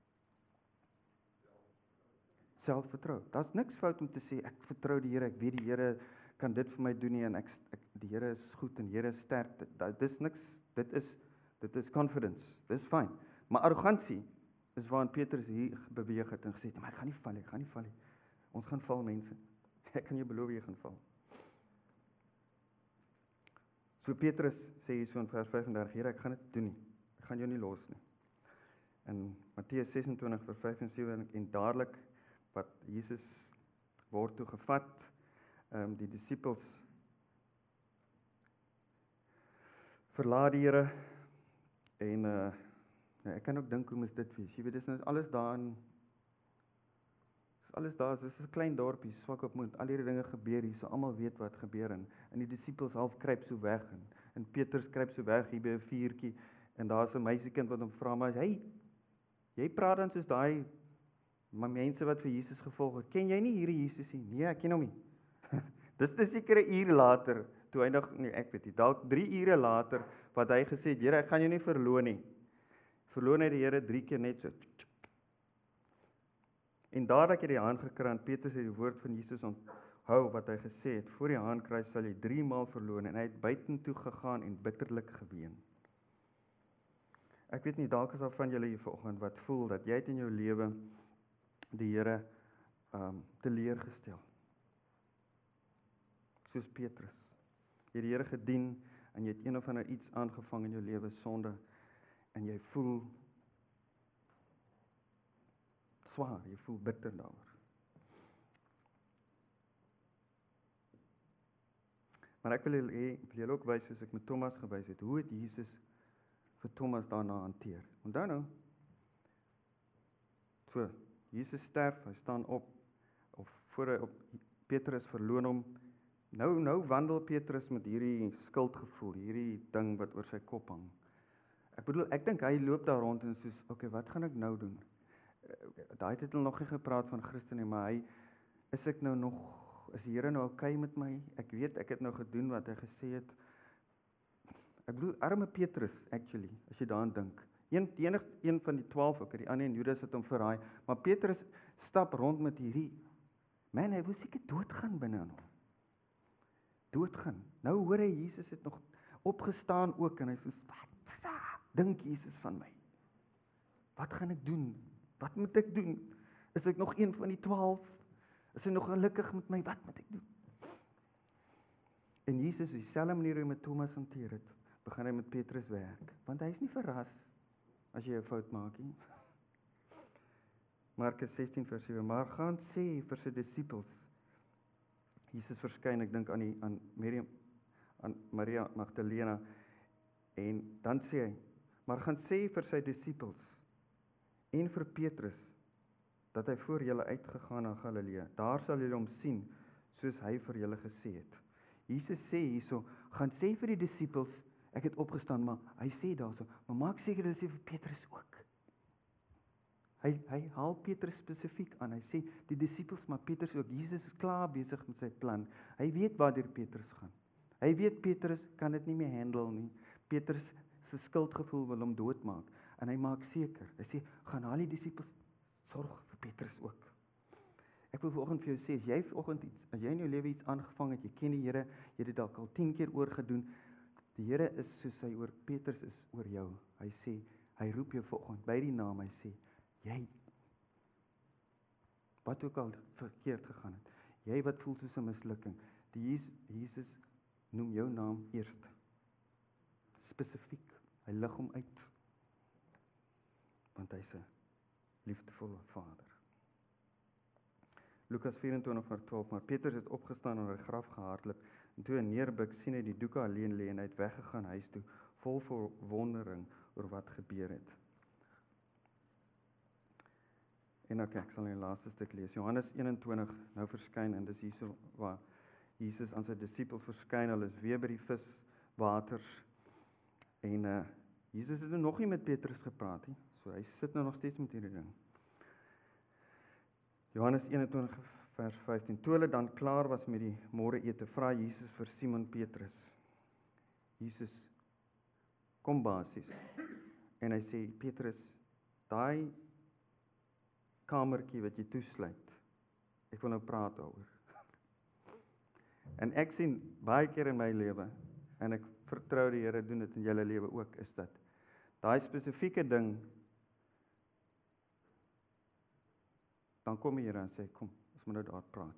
Selfvertrou. Daar's niks fout om te sê ek vertrou die Here, ek weet die Here kan dit vir my doen nie en ek, ek die Here is goed en die Here is sterk. Dit dis niks, dit is dit is confidence. Dis fyn. Maar arrogansie is waarin Petrus hier beweeg het en gesê het, "Maar ek gaan nie val nie, ek gaan nie val nie. Ons gaan val, mense. Ek kan jou beloof jy gaan val." So Petrus sê hier so in vers vyf en dertig, "Here, ek gaan dit doen nie. Ek gaan jou nie los nie." In Matteus ses en twintig vers vyf en sewe en dadelik wat Jesus word toe gevat, um, die disippels verlaat die Here en uh, ja, ek kan ook dink hoe moes dit wees. Jy weet, dis nou alles daar in alles daar, dis 'n klein dorpie, swak op moed. Al hierdie dinge gebeur hier, so almal weet wat gebeur en en die disippels half kruip so weg en en Petrus kruip so weg hier by 'n vuurtjie en daar's 'n meisiekind wat hom vra, maar hy jy praat dan soos daai maar mense wat vir Jesus gevolg het. Ken jy nie hierdie Jesus nie? Nee, ek ken hom nie. Dis te seker 'n uur later, toe hy nog nee, ek weet nie, dalk drie ure later wat hy gesê het, Here, ek gaan jou nie verloon nie. Verloon hy die Here drie keer net so. En dadelik het die haan gekry en Petrus het die woord van Jesus onthou wat hy gesê het, voor die haan kry sal jy drie maal verloon en hy het buitentoe gegaan en bitterlik geween. Ek weet nie, dalk is daar van julle hier vanoggend wat voel dat jy het in jou lewe die Here um, teleurgestel. Soos Petrus. Jy het die Here gedien en jy het een of ander iets aangevang in jou lewe sonde en jy voel swaar, jy voel bitter daaroor. Maar ek wil julle hê, wil julle ook wys soos ek met Thomas gewys het, hoe het Jesus vir Thomas daarna hanteer. Onthou nou, so, Jesus sterf, hy staan op, of voor hy op, Petrus verloon hom, nou, nou wandel Petrus met hierdie skuldgevoel, hierdie ding wat oor sy kop hang. Ek bedoel, ek dink hy loop daar rond en soos, oké, wat gaan ek nou doen? Daai het hulle nog nie gepraat van Christus nie, maar hy, is ek nou nog, is die Here nou oké met my? Ek weet, ek het nou gedoen wat hy gesê het. Ek bedoel, arme Petrus, actually, as jy daaraan dink. Een, die enigste een van die twaalf, ok, die ander en Judas het hom verraai, maar Petrus stap rond met hierdie, man, hy wil seker doodgaan binne aan hom. Doodgaan. Nou hoor hy, Jesus het nog opgestaan ook, en hy sê, wat dink Jesus van my? Wat gaan ek doen? Wat moet ek doen? Is ek nog een van die twaalf? Is hy nog gelukkig met my? Wat moet ek doen? En Jesus, op dieselfde manier hoe hy met Thomas hanteer het, begin hy met Petrus werk, want hy is nie verras as jy 'n fout maak nie. Markus sestien vers sewe, maar gaan sê vir sy disippels, Jesus verskyn, ek dink aan die aan Miriam, aan Maria Magdalena, en dan sê hy, maar gaan sê vir sy disippels en vir Petrus dat hy voor julle uitgegaan na Galilea. Daar sal julle hom sien soos hy vir julle gesê het. Jesus sê hierso, gaan sê vir die disippels, ek het opgestaan, maar hy sê daarso, maar maak seker dat hy sê vir Petrus ook. Hy hy haal Petrus spesifiek aan. Hy sê die disippels, maar Petrus ook. Jesus is klaar besig met sy plan. Hy weet waartoe Petrus gaan. Hy weet Petrus kan dit nie meer handle nie. Petrus se skuldgevoel wil hom doodmaak. En hy maak seker. Hy sê, gaan haal die disippels, sorg vir Petrus ook. Ek wil vanoggend vir jou sê, as jy vanoggend iets, as jy in jou lewe iets aangevang het, jy ken die Here, jy het dit dalk al tien keer oorgedoen, die Here is soos hy oor Petrus is oor jou. Hy sê, hy roep jou vanoggend by die naam, hy sê, jy, wat ook al verkeerd gegaan het, jy wat voel soos 'n mislukking, die Jesus noem jou naam eerst, spesifiek, hy lig hom uit, want hy's 'n liefdevolle Vader. Lukas vyf-en-twintig vers twaalf, maar Petrus het opgestaan en oor die graf gehardloop, en toe hy neerbuk, sien hy die doeke alleen lê en hy het weggegaan huis toe, vol verwondering oor wat gebeur het. En ok, ek sal die laaste stuk lees. Johannes eenentwintig, nou verskyn, en dis hierso waar Jesus aan sy disippels verskyn, hulle is weer by die viswaters, en uh, Jesus het nog nie met Petrus gepraat nie, so hy sit nou nog steeds met hierdie ding. Johannes eenentwintig vers vyftien, toe hulle dan klaar was met die môreete, vra Jesus vir Simon Petrus, Jesus, kom basies, en hy sê, Petrus, daai kamertjie wat jy toesluit, ek wil nou praat daaroor. En ek sien baie keer in my lewe, en ek vertrou die Here doen dit in julle lewe ook, is dat daai spesifieke ding, dan kom die Here en sê, kom, ons moet nou daar praat.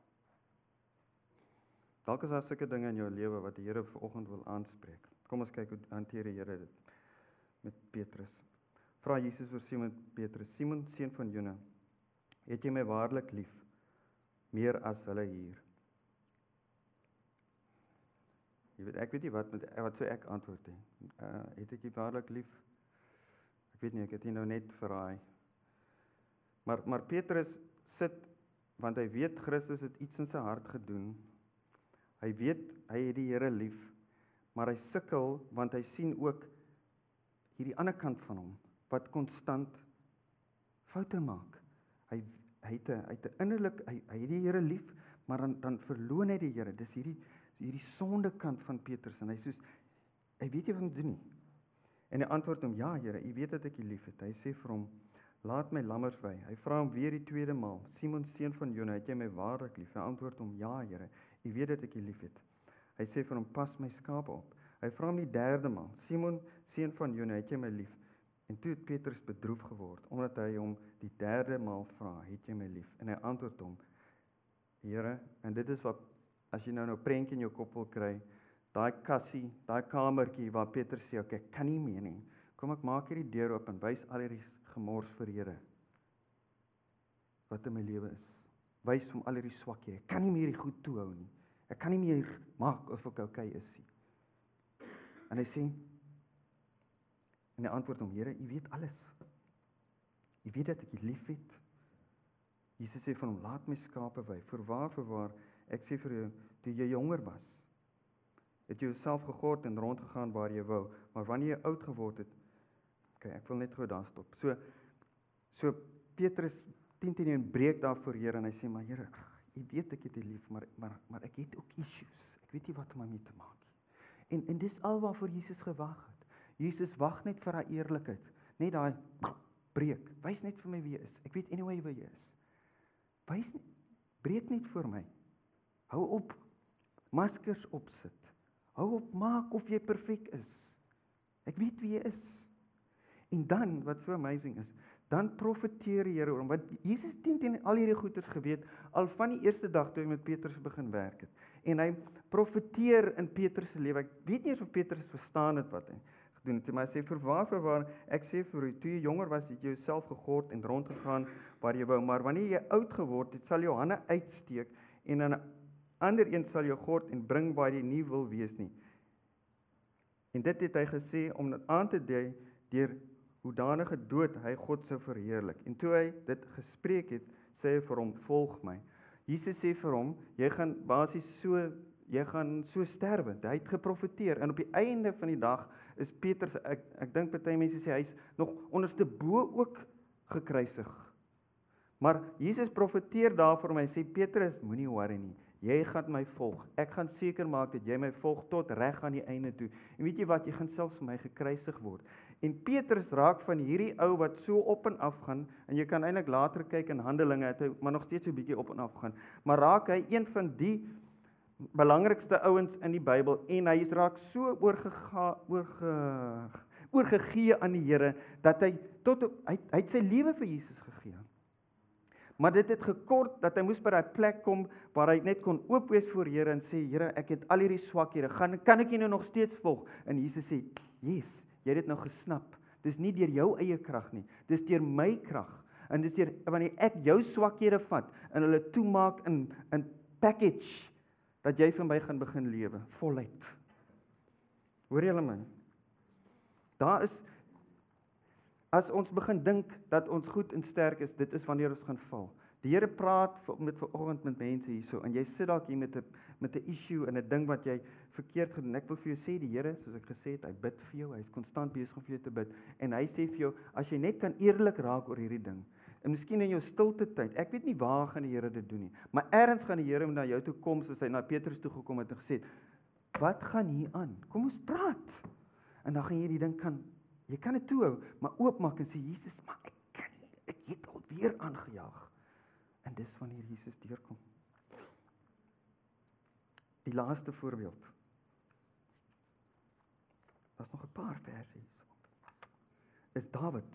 Dalk is daar sulke dinge in jou lewe wat die Here vanoggend wil aanspreek. Kom ons kyk hoe hanteer die Here dit met Petrus. Vra Jesus vir Simon Petrus, Simon, seun van Jona, het jy my waarlik lief, meer as hulle hier? Jy weet, ek weet nie wat, met, wat sou ek antwoord hê. Uh, het ek jy waarlik lief? Ek weet nie, ek het jy nou net verraai. Maar, maar Petrus sit, want hy weet Christus het iets in sy hart gedoen. Hy weet, hy het die Here lief, maar hy sukkel, want hy sien ook hierdie ander kant van hom, wat konstant foute maak. Hy, hy het 'n hy het 'n innerlik, hy, hy het die Here lief, maar dan, dan verloon hy die Here. Dis hierdie, hierdie sonde kant van Petrus, en hy soos, hy weet nie wat om te doen nie. En hy antwoord hom, ja Here, u weet dat ek u lief het. Hy sê vir hom, laat my lammers wei. Hy vra hom weer die tweede maal, Simon, seun van Jona, het jy my waarlik lief? Hy antwoord hom, ja Here, u weet dat ek u lief het. Hy sê vir hom, pas my skape op. Hy vra hom die derde maal, Simon, seun van Jona, het jy my lief? En toe het Petrus bedroef geword, omdat hy hom die derde maal vra, het jy my lief? En hy antwoord hom, Here, en dit is wat, as jy nou nou prentjie in jou kop wil kry, daai kassie, daai kamertjie waar Petrus sê, ok, ek kan nie meer nie. Kom ek maak hierdie deur op en wys al hierdie gemors vir Here, wat in my lewe is. Wys hom al hierdie swakhede. Ek kan nie meer die goed toehou nie. Ek kan nie meer maak of ek okay is nie. En hy sê, en hy antwoord hom, Here, U weet alles. U weet dat ek U liefhet. Jesus sê van hom, laat my skape wei. Voorwaar, voorwaar, ek sê vir jou, toe jy jonger was, het jy jouself gegord en rondgegaan waar jy wou, maar wanneer jy oud geword het, okay, ek wil net gou daar stop. So, so Petrus tien teen een breek daar voor Here en hy sê, maar Here, U weet ek het U lief, maar, maar, maar ek het ook issues. Ek weet nie wat om my mee te maak nie. En, en dis al waarvoor Jesus gewag het. Jesus wag net vir daai eerlikheid. Net daai breek. Wys net vir my wie jy is. Ek weet anyway wie jy is. Wys net, breek net vir my. Hou op maskers opsit. Hou op maak of jy perfek is. Ek weet wie jy is. En dan, wat so amazing is, dan profeteer die Here oor hom, want Jesus het teen al hierdie goeders geweet, al van die eerste dag toe hy met Petrus begin werk het. En hy profeteer in Petrus se lewe. Ek weet nie eens of Petrus verstaan het wat hy gedoen het, maar hy sê, voorwaar, voorwaar, ek sê vir u, toe jy jonger was, het jy jouself gegord en rondgegaan waar jy wou, maar wanneer jy oud geword het, sal jou hande uitsteek, en dan 'n ander een sal jou gord en bring waar jy nie wil wees nie. En dit het hy gesê, om dit aan te dui, deur hoedanige dood hy God sou verheerlik. En toe hy dit gespreek het, sê hy vir hom, volg my. Jesus sê vir hom, jy gaan basies so, jy gaan so sterwe. Hy het geprofeteer, en op die einde van die dag is Petrus, ek, ek dink party mense sê, hy is nog onderste bo ook gekruisig. Maar Jesus profeteer daarvoor my, sê, Petrus, moenie worry nie, jy gaan my volg, ek gaan seker maak dat jy my volg tot reg aan die einde toe. En weet jy wat, jy gaan selfs vir my gekruisig word. En Petrus raak van hierdie ou wat so op en af gaan, en jy kan eintlik later kyk in Handelinge, het hy maar nog steeds so 'n bietjie op en af gaan, maar raak hy een van die belangrikste ouens in die Bybel, en hy is raak so oorgega, oorge, oorgegee aan die Here, dat hy, tot, hy, hy het sy lewe vir Jesus gegee. Maar dit het gekort, dat hy moes by daai plek kom, waar hy net kon oop wees voor Here, en sê, Here, ek het al hierdie swakhede, gaan, kan ek jy nou nog steeds volg? En Jesus sê, yes, jy het dit nou gesnap, dis nie deur jou eie krag nie, dis deur my krag, en dis deur, wanneer ek jou swakhede vat, en hulle toemaak in, in package, dat jy vir my gaan begin lewe, voluit. Hoor julle my? Daar is, as ons begin dink, dat ons goed en sterk is, dit is wanneer ons gaan val. Die Here praat met vanoggend met mense hierso, en jy sit dalk hier met 'n met 'n issue en 'n ding wat jy verkeerd gedoen. Ek wil vir jou sê, die Here, soos ek gesê het, hy bid vir jou, hy is konstant besig om vir jou te bid, en hy sê vir jou, as jy net kan eerlik raak oor hierdie ding, en miskien in jou stilte tyd, ek weet nie waar gaan die Here dit doen nie, maar ergens gaan die Here na jou toe kom, soos hy na Petrus toe gekom het en gesê, wat gaan hier aan? Kom ons praat. En dan gaan jy die ding kan, jy kan dit toehou, maar oopmaak en sê, Jesus, maar ek kan nie, ek het alweer aangejaag. En dis wanneer Jesus deurkom. Die laaste voorbeeld. Daar's nog 'n paar verse hierso. Is Dawid.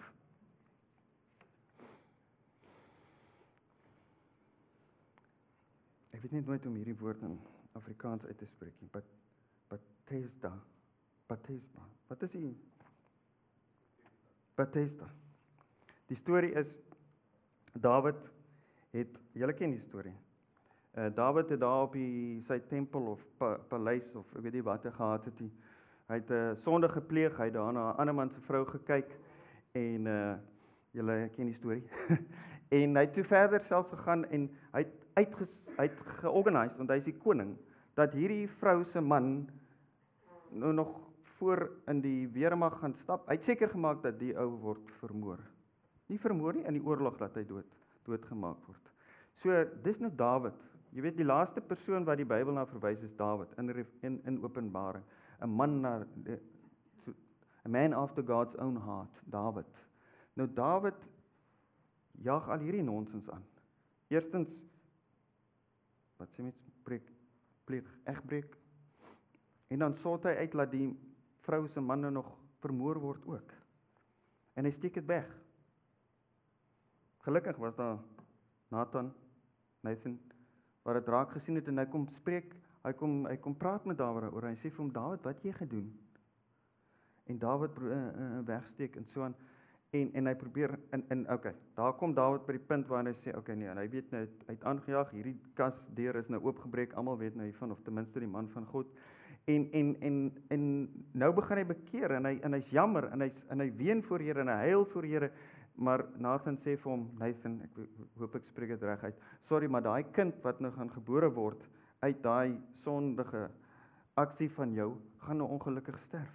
Ek weet net nooit om hierdie woord in Afrikaans uit te spreek nie. But Bethesda. Bethesda. Wat is die? Bethesda. Die storie is Dawid het, julle ken die storie. Uh, Dawid het daar op die, sy tempel of pa, paleis of ek weet nie wat hy gehad het nie. Hy het 'n uh, sonde gepleeg, hy het daar na 'n ander man se vrou gekyk en uh, julle ken die storie. En hy het toe verder self gegaan en hy het uitges, hy het georganiseer, want hy is die koning, dat hierdie vrou se man nou nog voor in die weermag gaan stap. Hy het seker gemaak dat die ou word vermoor. Nie vermoor nie, in die oorlog dat hy dood doodgemaak word. So, dis nou Dawid. Jy weet, die laaste persoon wat die Bybel na verwys is Dawid, in, in, in Openbaring. 'n man na, so, a man after God's own heart, Dawid. Nou, Dawid jaag al hierdie nonsens aan. Eerstens, wat sê mens, breek, pleeg, egbreek. En dan sort hy uit, dat die vrou se man nog vermoor word ook. En hy steek dit weg. Gelukkig was daar Nathan, Nathan, wat het raak gesien het, en hy kom spreek, hy kom, hy kom praat met Dawid oor, hy sê vir hom, Dawid, wat jy gedoen? En Dawid uh, uh, wegsteek, en so aan, En en hy probeer in in okay, daar kom Dawid by die punt waar hy sê okay nee, en hy weet nou hy het aangejaag, hierdie kasdeur is nou oopgebreek, almal weet nou hiervan of ten minste die man van God. En en en en nou begin hy bekeer en hy en hy's jammer en hy's en hy ween voor Here en hy huil voor Here, maar Nathan sê vir hom, Nathan, ek hoop ek spreek dit reg uit. Sorry, maar daai kind wat nou gaan gebore word uit daai sondige aksie van jou, gaan nou ongelukkig sterf.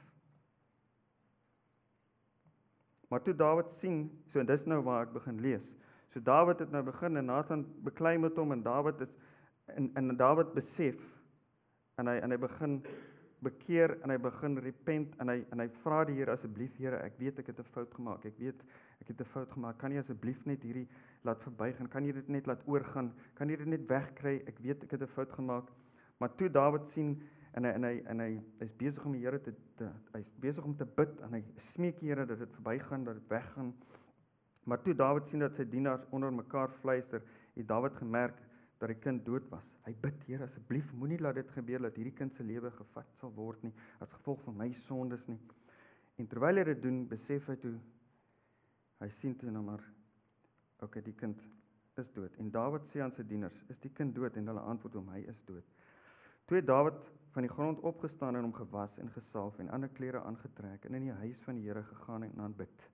Maar toe Dawid sien, so en dis nou waar ek begin lees. So Dawid het nou begin en Nathan beklei met hom en Dawid is en en Dawid besef en hy en hy begin bekeer en hy begin repent en hy en hy vra die Here asseblief Here, ek weet ek het 'n fout gemaak. Ek weet ek het 'n fout gemaak. Kan jy asseblief net hierdie laat verbygaan? Kan jy dit net laat oorgaan? Kan jy dit net wegkry? Ek weet ek het 'n fout gemaak. Maar toe Dawid sien en hy en hy en hy is besig om die Here te, te hy's besig om te bid en hy smeek die Here dat dit verbygaan, dat dit weggaan. Maar toe Dawid sien dat sy dienaars onder mekaar fluister, het Dawid gemerk dat die kind dood was. Hy bid, Here, asseblief moenie laat dit gebeur dat hierdie kind se lewe gevat sal word nie as gevolg van my sondes nie. En terwyl hy dit doen, besef hy toe hy sien toe nou maar okay, die kind is dood. En Dawid sê aan sy dieners, is die kind dood? En hulle antwoord hom, hy is dood. Toe het Dawid van die grond opgestaan en hom gewas en gesalf en ander klere aangetrek en in die huis van die Here gegaan en aanbid.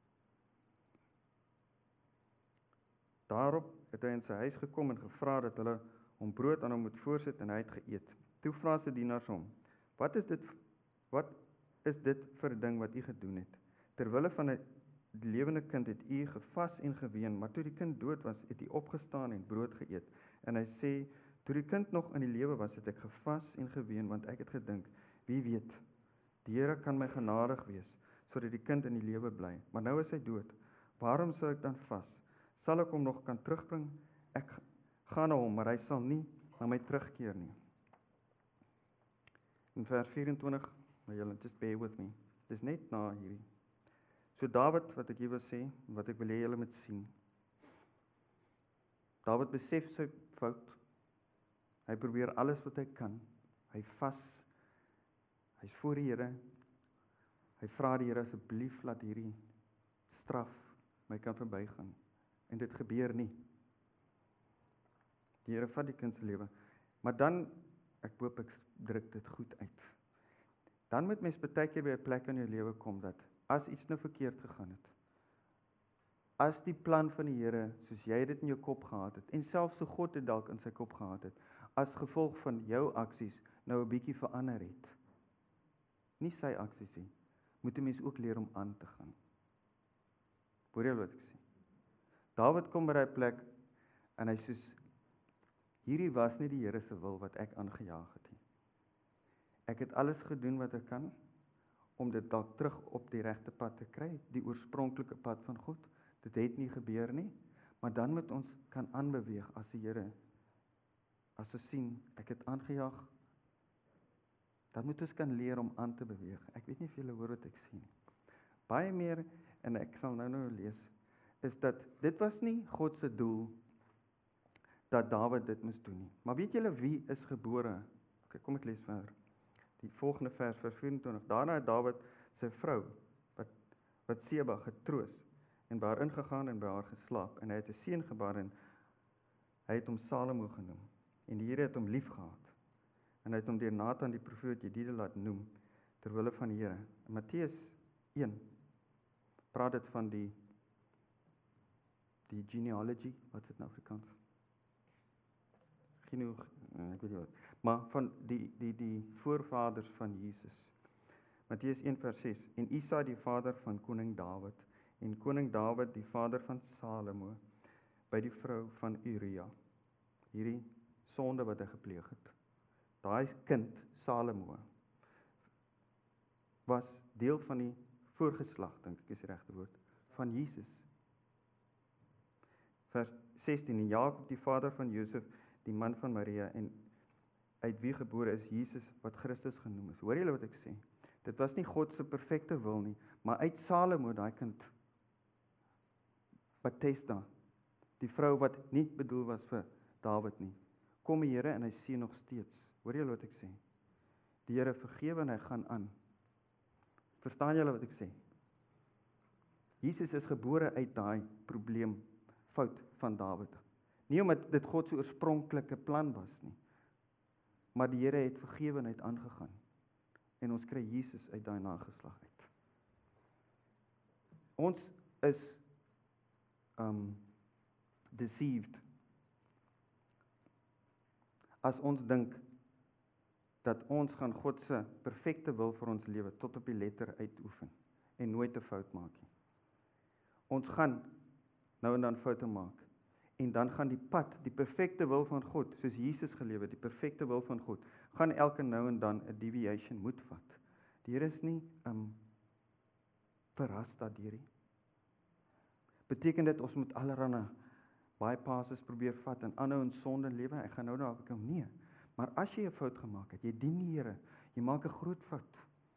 Daarop het hy in sy huis gekom en gevra dat hulle hom brood aan hom moet voorsit en hy het geëet. Toe vra sy dienaars hom, wat is dit, wat is dit vir 'n ding wat u gedoen het? Terwille van 'n lewende kind het u gevas en geween, maar toe die kind dood was, het u opgestaan en brood geëet. En hy sê, toe die kind nog in die lewe was, het ek gevas en geween, want ek het gedink, wie weet, die Here kan my genadig wees, sodat die kind in die lewe bly. Maar nou is hy dood. Waarom sou ek dan vas? Sal ek hom nog kan terugbring? Ek gaan na hom, maar hy sal nie na my terugkeer nie. In vers vyf-en-twintig, maar julle, just bear with me. Dis net na hierdie. So Dawid, wat ek hier wil sê, wat ek wil hê julle moet sien. Dawid besef sy fout. Hy probeer alles wat hy kan. Hy vas. Hy's voor die Here. Hy vra die Here asseblief laat hierdie straf my kan verbygaan. En dit gebeur nie. Die Here vat die kind se lewe. Maar dan, ek hoop ek druk dit goed uit. Dan moet mens baie keer by 'n plek in jou lewe kom dat as iets nou verkeerd gegaan het, as die plan van die Here, soos jy dit in jou kop gehad het, en selfs so God dit dalk in sy kop gehad het, as gevolg van jou aksies nou 'n bietjie verander het. Nie sy aksies nie. Moet 'n mens ook leer om aan te gaan. Hoor jy wat ek sê? Dawid kom by daai plek en hy sê, hierdie was nie die Here se wil wat ek aangejaag het nie. Ek het alles gedoen wat ek kan om dit dalk terug op die regte pad te kry, die oorspronklike pad van God. Dit het nie gebeur nie, maar dan moet ons kan aanbeweeg as die Here. As ons sien, ek het aangejaag, dan moet ons kan leer om aan te beweeg. Ek weet nie of julle hoor wat ek sê nie. Baie meer, en ek sal nou nou lees, is dat dit was nie God se doel dat Dawid dit moes doen nie. Maar weet julle wie is gebore? Okay, kom ek lees verder. Die volgende vers, vers vyf-en-twintig. Daarna het Dawid sy vrou, wat, wat Seba, getroos, en by haar ingegaan en by haar geslaap, en hy het 'n seun gebaar, en hy het hom Salomo genoem, en die Here het hom lief gehad, en hy het hom deur Nathan die profeet Jedida laat noem, terwille van die Here. In Matteus een, praat dit van die, die genealogy, wat is dit in Afrikaans? Genoeg, ek weet nie wat, maar van die, die, die voorvaders van Jesus. Matteus een vers ses, en Isa die vader van koning Dawid, en koning Dawid die vader van Salomo, by die vrou van Uria, hierdie sonde wat hy gepleeg het. Daai kind, Salomo, was deel van die voorgeslag, dink ek is die regte woord, van Jesus. Vers sestien, en Jakob die vader van Josef, die man van Maria, en uit wie gebore is Jesus, wat Christus genoem is. Hoor julle wat ek sê? Dit was nie God se perfekte wil nie, maar uit Salomo, daai kind, Bethesda, die vrou wat nie bedoel was vir Dawid nie, kom die Here en hy sien nog steeds. Hoor julle wat ek sê? Die Here vergewe en hy gaan aan. Verstaan julle wat ek sê? Jesus is gebore uit daai probleem, fout van Dawid. Nie omdat dit God se oorspronklike plan was nie, maar die Here het vergewenheid aangegaan. En ons kry Jesus uit daai nageslag uit. Ons is um, deceived as ons dink dat ons gaan God se perfekte wil vir ons lewe tot op die letter uitoefen en nooit 'n fout maak nie. Ons gaan nou en dan foute maak en dan gaan die pad, die perfekte wil van God, soos Jesus gelewe, die perfekte wil van God, gaan elke nou en dan 'n deviation moet vat. Die Here is nie um, verras daardeur nie. Beteken dit ons moet allerhande bypasses probeer vat en aanhou in sonde lewe? Ek gaan nou daarop kom, nee. Maar as jy 'n fout gemaak het, jy dien die Here, jy maak 'n groot fout.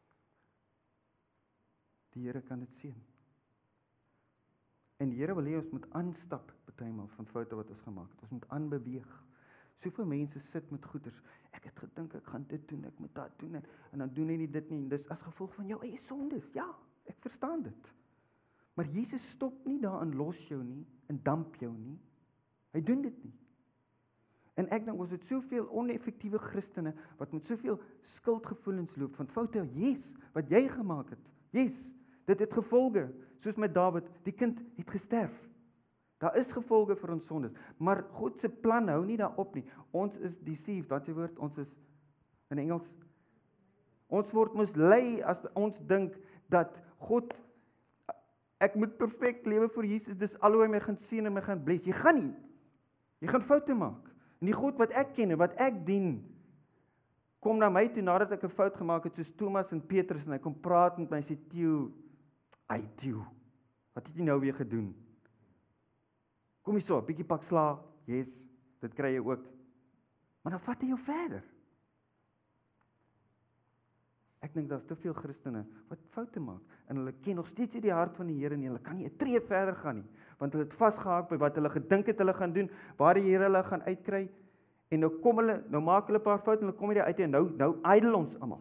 Die Here kan dit sien. En die Here wil hê ons moet aanstap partymal van foute wat ons gemaak het. Ons moet aanbeweeg. Soveel mense sit met goeders. Ek het gedink ek gaan dit doen, ek moet dat doen en, en dan doen hy nie dit nie. Dis as gevolg van jou eie sondes. Ja, ek verstaan dit. Maar Jesus stop nie daar en los jou nie en damp jou nie. Hy doen dit nie. En ek dink ons het soveel oneffektiewe Christene wat met soveel skuldgevoelens loop van foute, yes, wat jy gemaak het. Yes, dit het gevolge, soos met Dawid, die kind het gesterf. Daar is gevolge vir ons sondes, maar God se plan hou nie daarop nie. Ons is deceived, wat se woord, ons is in Engels, ons word mos lei as ons dink dat God, ek moet perfek lewe vir Jesus, dis al hoe hy my gaan sien en my gaan bless. Jy gaan nie, jy gaan foute maak. En die God wat ek ken en wat ek dien, kom na my toe nadat ek 'n fout gemaak het, soos Thomas en Petrus, en hy kom praat met my en sê, Theo, ai Theo, wat het jy nou weer gedoen? Kom hier so, 'n bietjie pak slaag, yes, dit kry jy ook. Maar dan vat hy jou verder. Ek dink daar's te veel Christene wat foute maak, en hulle ken nog steeds nie die hart van die Here nie, hulle kan nie 'n tree verder gaan nie, want hulle het vasgehaak by wat hulle gedink het hulle gaan doen, waar die Here hulle gaan uitkry, en nou kom hulle, nou maak hulle 'n paar foute, en hulle kom hier uit, en nou, nou idle ons almal,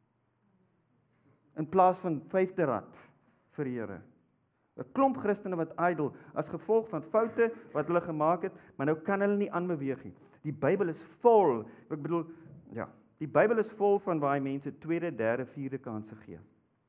in plaas van vyfde rad vir die Here. 'n Klomp Christene wat idle, as gevolg van foute wat hulle gemaak het, maar nou kan hulle nie aanbeweeg nie. Die Bybel is vol, ek bedoel, ja, die Bybel is vol van waar hy mense tweede, derde, vierde kanse gee.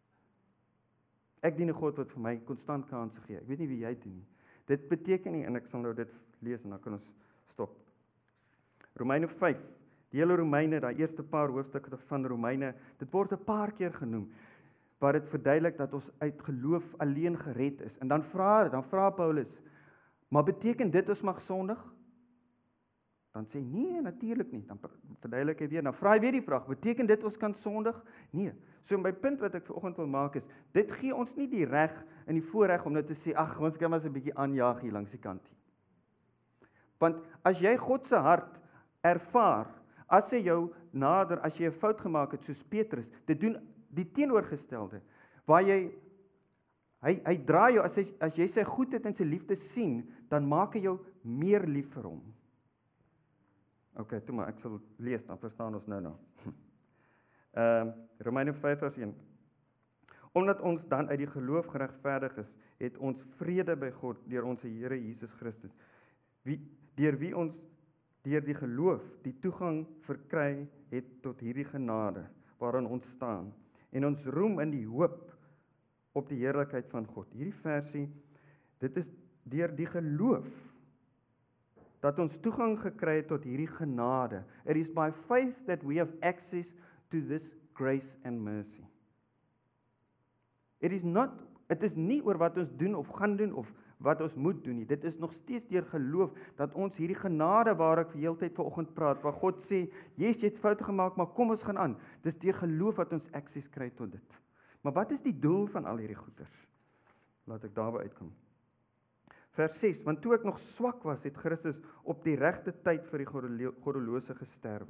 Ek dien 'n God wat vir my konstant kanse gee. Ek weet nie wie jy dien nie. Dit beteken nie, en ek sal nou dit lees en dan kan ons stop. Romeine vyf, die hele Romeine, daai eerste paar hoofstukke van Romeine, dit word 'n paar keer genoem, waar dit verduidelik dat ons uit geloof alleen gered is. En dan vra, dan vra Paulus, maar beteken dit ons mag sondig? Dan sê nee, natuurlik nie. Dan verduidelik hy weer, dan vra hy weer die vraag, beteken dit ons kan sondig? Nee. So my punt wat ek vanoggend wil maak is, dit gee ons nie die reg en die voorreg om nou te sê, ag, ons kan maar 'n bietjie aanjaag hier langs die kant hier. Want as jy God se hart ervaar, as hy jou nader, as jy 'n fout gemaak het soos Petrus, dit doen die teenoorgestelde, waar jy, hy, hy draai jou, as, hy, as jy sy goedheid en sy liefde sien, dan maak hy jou meer lief vir hom. Ok, toe maar, ek sal lees, dan verstaan ons nou nou. uh, Romeine vyf vers een. Omdat ons dan uit die geloof geregverdig is, het ons vrede by God deur ons Here Jesus Christus, wie, deur wie ons deur die geloof die toegang verkry het tot hierdie genade, waarin ons staan, en ons roem in die hoop op die heerlikheid van God. Hierdie versie, dit is deur die geloof, dat ons toegang gekry het tot hierdie genade. It is by faith that we have access to this grace and mercy. It is not, it is nie oor wat ons doen of gaan doen of wat ons moet doen nie. Dit is nog steeds deur geloof dat ons hierdie genade waar ek vir heeltyd vanoggend praat, waar God sê, yes, jy het foute gemaak, maar kom ons gaan aan. Dis deur geloof wat ons access kry tot dit. Maar wat is die doel van al hierdie goeders? Laat ek daarby uitkom. Vers ses, want toe ek nog swak was, het Christus op die regte tyd vir die goddelose gesterwe.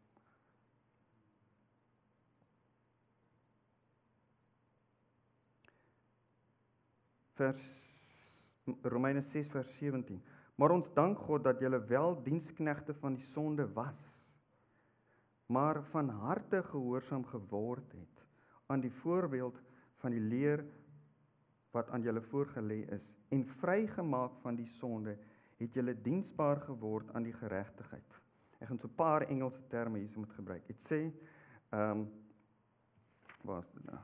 Vers Romeine ses vers sewentien. Maar ons dank God dat julle wel diensknegte van die sonde was, maar van harte gehoorsaam geword het aan die voorbeeld van die leer wat aan julle voorgelê is, en vrygemaak van die sonde, het julle diensbaar geword aan die geregtigheid. Ek gaan so 'n paar Engelse terme hier moet gebruik. Dit sê, ehm, um, waar is dit nou?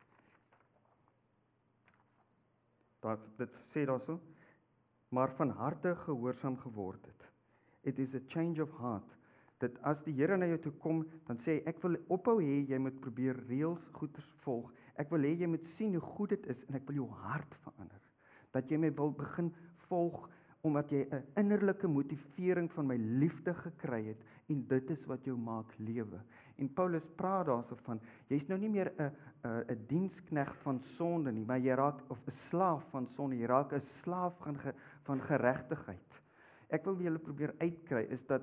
Daar, dit sê daar so, maar van harte gehoorsaam geword het. It is a change of heart. Dat as die Here na jou toe kom, dan sê hy, ek wil ophou hê, jy moet probeer reëls goeders volg. Ek wil hê, jy moet sien hoe goed dit is, en ek wil jou hart verander. Dat jy my wil begin volg, omdat jy 'n innerlike motivering van my liefde gekry het, en dit is wat jou maak lewe. En Paulus praat daarso van, jy's nou nie meer 'n 'n 'n dienskneg van sonde nie, maar jy raak, of 'n slaaf van sonde, jy raak 'n slaaf van, van geregtigheid. Ek wil julle probeer uitkry, is dat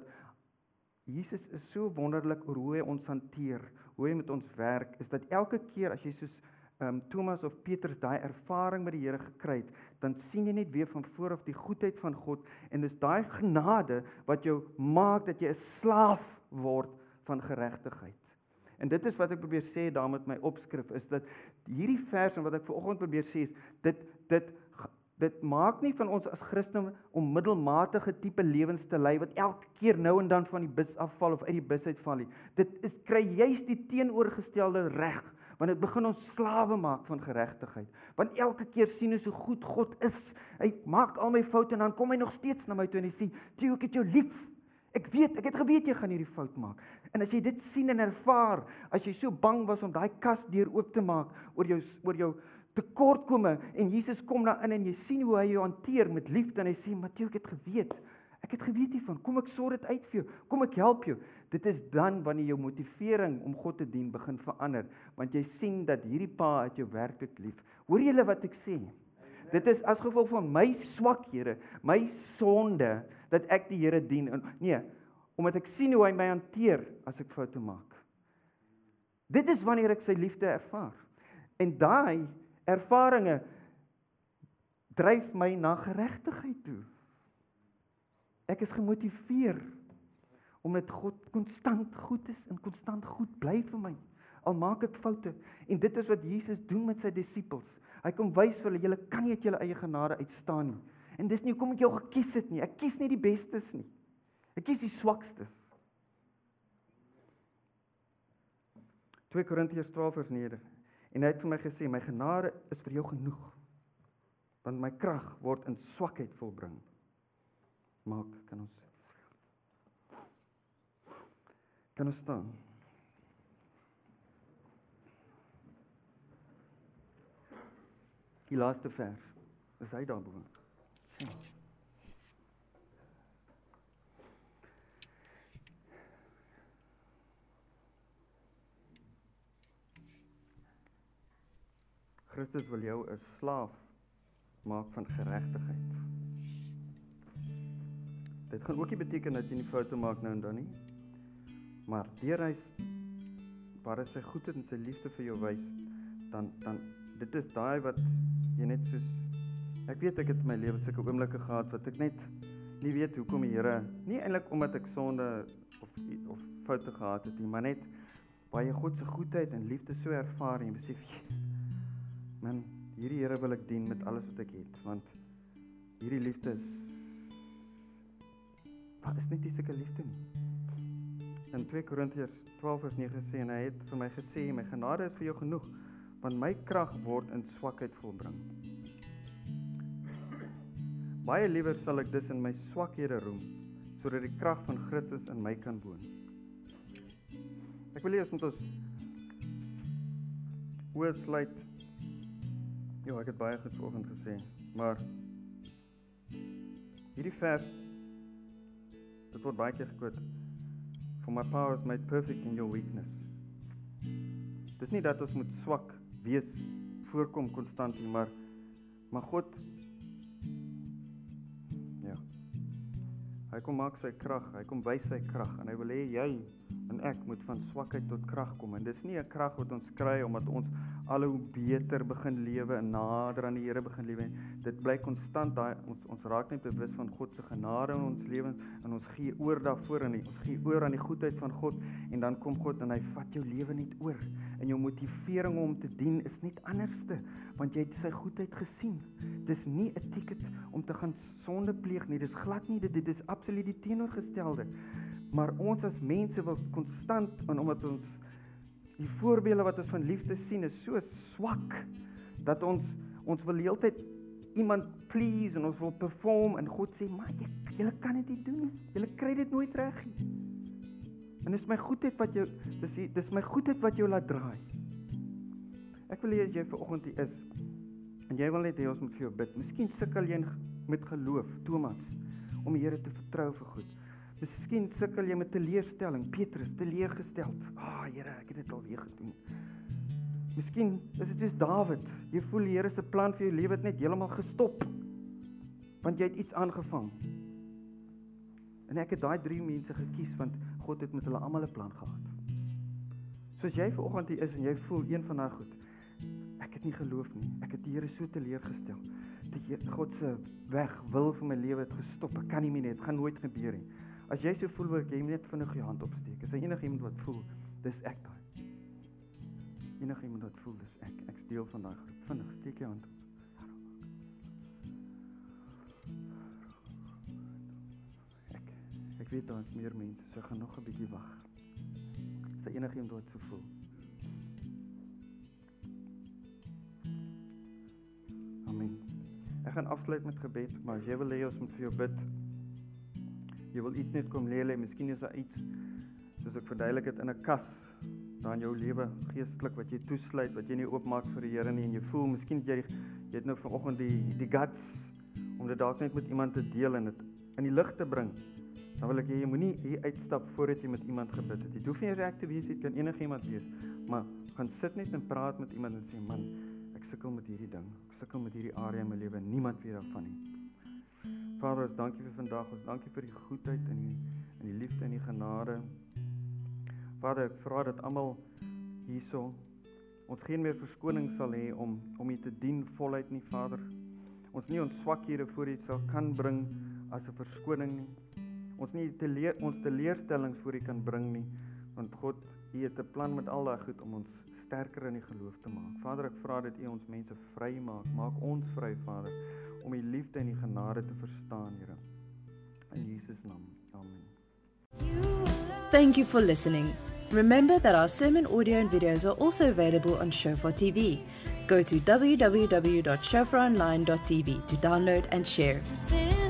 Jesus is so wonderlik oor hoe hy ons hanteer, hoe hy met ons werk, is dat elke keer as jy soos um, Thomas of Petrus daai ervaring met die Here gekry het, dan sien jy net weer van voor af die goedheid van God, en dis daai genade wat jou maak dat jy 'n slaaf word van geregtigheid. En dit is wat ek probeer sê daar met my opskrif, is dat hierdie vers en wat ek vanoggend probeer sê is, dit, dit, dit maak nie van ons as Christene om middelmatige tipe lewens te lei, wat elke keer nou en dan van die bus afval of uit die bus uitval nie. Dit is, kry juist die teenoorgestelde reg, want dit begin ons slawe maak van geregtigheid. Want elke keer sien ons hoe goed God is. Hy maak al my foute en dan kom hy nog steeds na my toe en hy sê, "Tjie, ek het jou lief. Ek weet, ek het geweet jy gaan hierdie fout maak." En as jy dit sien en ervaar, as jy so bang was om daai kas deur oop te maak oor jou oor jou tekortkome, en Jesus kom daarin en jy sien hoe hy jou hanteer met liefde, en hy sê, "Matthew, ek het geweet. Ek het geweet hiervan. Kom ek sorg dit uit vir jou. Kom ek help jou." Dit is dan wanneer jou motivering om God te dien begin verander, want jy sien dat hierdie Pa het jou werklik lief. Hoor julle wat ek sê? Amen. Dit is as gevolg van my swakhede, my sonde, dat ek die Here dien. En, nee, omdat ek sien hoe hy my hanteer as ek foute maak. Dit is wanneer ek sy liefde ervaar. En daai ervarings dryf my na geregtigheid toe. Ek is gemotiveer omdat God konstant goed is en konstant goed bly vir my. Al maak ek foute. En dit is wat Jesus doen met sy disippels. Hy kom wys vir hulle, julle kan nie uit julle eie genade uitstaan nie. En dis nie hoekom ek jou gekies het nie. Ek kies nie die bestes nie. Ek kies die swakstes. twee Korintiërs twaalf vers nege. En hy het vir my gesê, my genade is vir jou genoeg, want my krag word in swakheid volbring. Maak, kan ons kan ons staan. Die laaste vers, is hy daar boven. Christus wil jou 'n slaaf maak van geregtigheid. Dit gaan ook nie beteken dat jy nie foute maak nou en dan nie. Maar deur hy waar hy sy goedheid en sy liefde vir jou wys, dan dan dit is daai wat jy net soos ek weet ek het in my lewe sulke oomblikke gehad wat ek net nie weet hoekom die Here, nie eintlik omdat ek sonde of of foute gehad het nie, maar net waar jy God se goedheid en liefde so ervaar en jy besef, yes, man, hierdie Here wil ek dien met alles wat ek het, want hierdie liefde is wat is net nie sulke liefde nie. In twee Korintiërs twaalf vers nege sê, en hy het vir my gesê, my genade is vir jou genoeg, want my krag word in swakheid volbring. Baie liewer sal ek dus in my swakhede roem, sodat die krag van Christus in my kan woon. Ek wil eers met ons oë sluit. Ja, ek het baie goed vanoggend gesê, maar hierdie vers, dit word baie keer gekwoot, for my power is made perfect in your weakness. Dis nie dat ons moet swak wees, voorkom konstant nie, maar, maar God, ja, Hy kom maak sy krag, hy kom wys sy krag en hy wil hê jy en ek moet van swakheid tot krag kom. En dis nie 'n krag wat ons kry omdat ons al hoe beter begin lewe en nader aan die Here begin lewe. Dit bly konstant daai ons ons raak net bewus van God se genade in ons lewens en ons gee oor daarvoor en ons gee oor aan die goedheid van God en dan kom God en hy vat jou lewe net oor. En jou motivering om te dien is net anderste want jy het sy goedheid gesien. Dis nie 'n ticket om te gaan sonde pleeg nie. Dis glad nie dit dit is absoluut die teenoorgestelde. Maar ons as mense wil konstant en omdat ons die voorbeelde wat ons van liefde sien is so swak dat ons ons wil heeltyd iemand please en ons wil perform en God sê maar jy julle kan dit nie doen nie. Julle kry dit nooit reg nie. En dis my goedheid wat jou dis die, dis my goedheid wat jou laat draai. Ek wil hê jy vanoggend hier is en jy wil net hê ons moet vir jou bid. Miskien sukkel jy met geloof, Thomas, om die Here te vertrou vir goed. Miskien sukkel jy met teleurstelling, Petrus, teleurgesteld. Ah, Here, ek het dit al weer gedoen. Miskien is dit soos Dawid. Jy voel die Here se plan vir jou lewe het net heeltemal gestop. Want jy het iets aangevang. En ek het daai drie mense gekies want God het met hulle almal 'n plan gehad. Soos jy vanoggend hier is en jy voel een van daai goed. Ek het nie geloof nie. Ek het die Here so teleurgestel. Die God se weg wil vir my lewe het gestop. Ek kan nie meer net, dit gaan nooit gebeur nie. As jy so voel, wil ek jy net vinnig jou hand opsteek. Is daar enigiemand wat voel, dis ek daai. Enigiemand wat voel, dis ek. Ek's deel van daai groep. Vinnig, steek jou hand op. Ek, ek weet daar is meer mense, so ek gaan nog 'n bietjie wag. Is daar enigiemand wat so voel? Amen. Ek gaan afsluit met gebed, maar as jy wil hê ons moet vir jou bid, jy wil iets net kom leer, miskien is daar iets, soos ek verduidelik het in 'n kas, daar in jou lewe, geestelik, wat jy toesluit, wat jy nie oopmaak vir die Here nie, en jy voel, miskien jy, jy het nou vanoggend die, die guts, om dit dalk net met iemand te deel, en dit in die lig te bring, dan wil ek jy, jy moet nie hier uitstap, voordat jy met iemand gebid het, jy hoef nie reak te wees, jy kan enige iemand wees, maar gaan sit net en praat met iemand, en sê, man, ek sukkel met hierdie ding, ek sukkel met hierdie area in my lewe, niemand weet daarvan nie. Vader, ons dankie vir vandag, ons dankie vir die goedheid en die, en die liefde en die genade. Vader, ek vra dat almal hierso, ons geen meer verskoning sal hê om, om U te dien voluit nie, Vader. Ons nie ons swakhede voor U sal kan bring as 'n verskoning nie. Ons nie te leer, ons teleurstellings voor U kan bring nie, want God, U het 'n plan met al daai goed om ons sterker in die geloof te maak. Vader, ek vra dat U ons mense vry maak, maak ons vry, Vader, om die liefde en die genade te verstaan, Here. In Jesus naam. Amen. Thank you for listening. Remember that our sermon audio and videos are also available on Shofar T V. Go to w w w dot shofar online dot t v to download and share.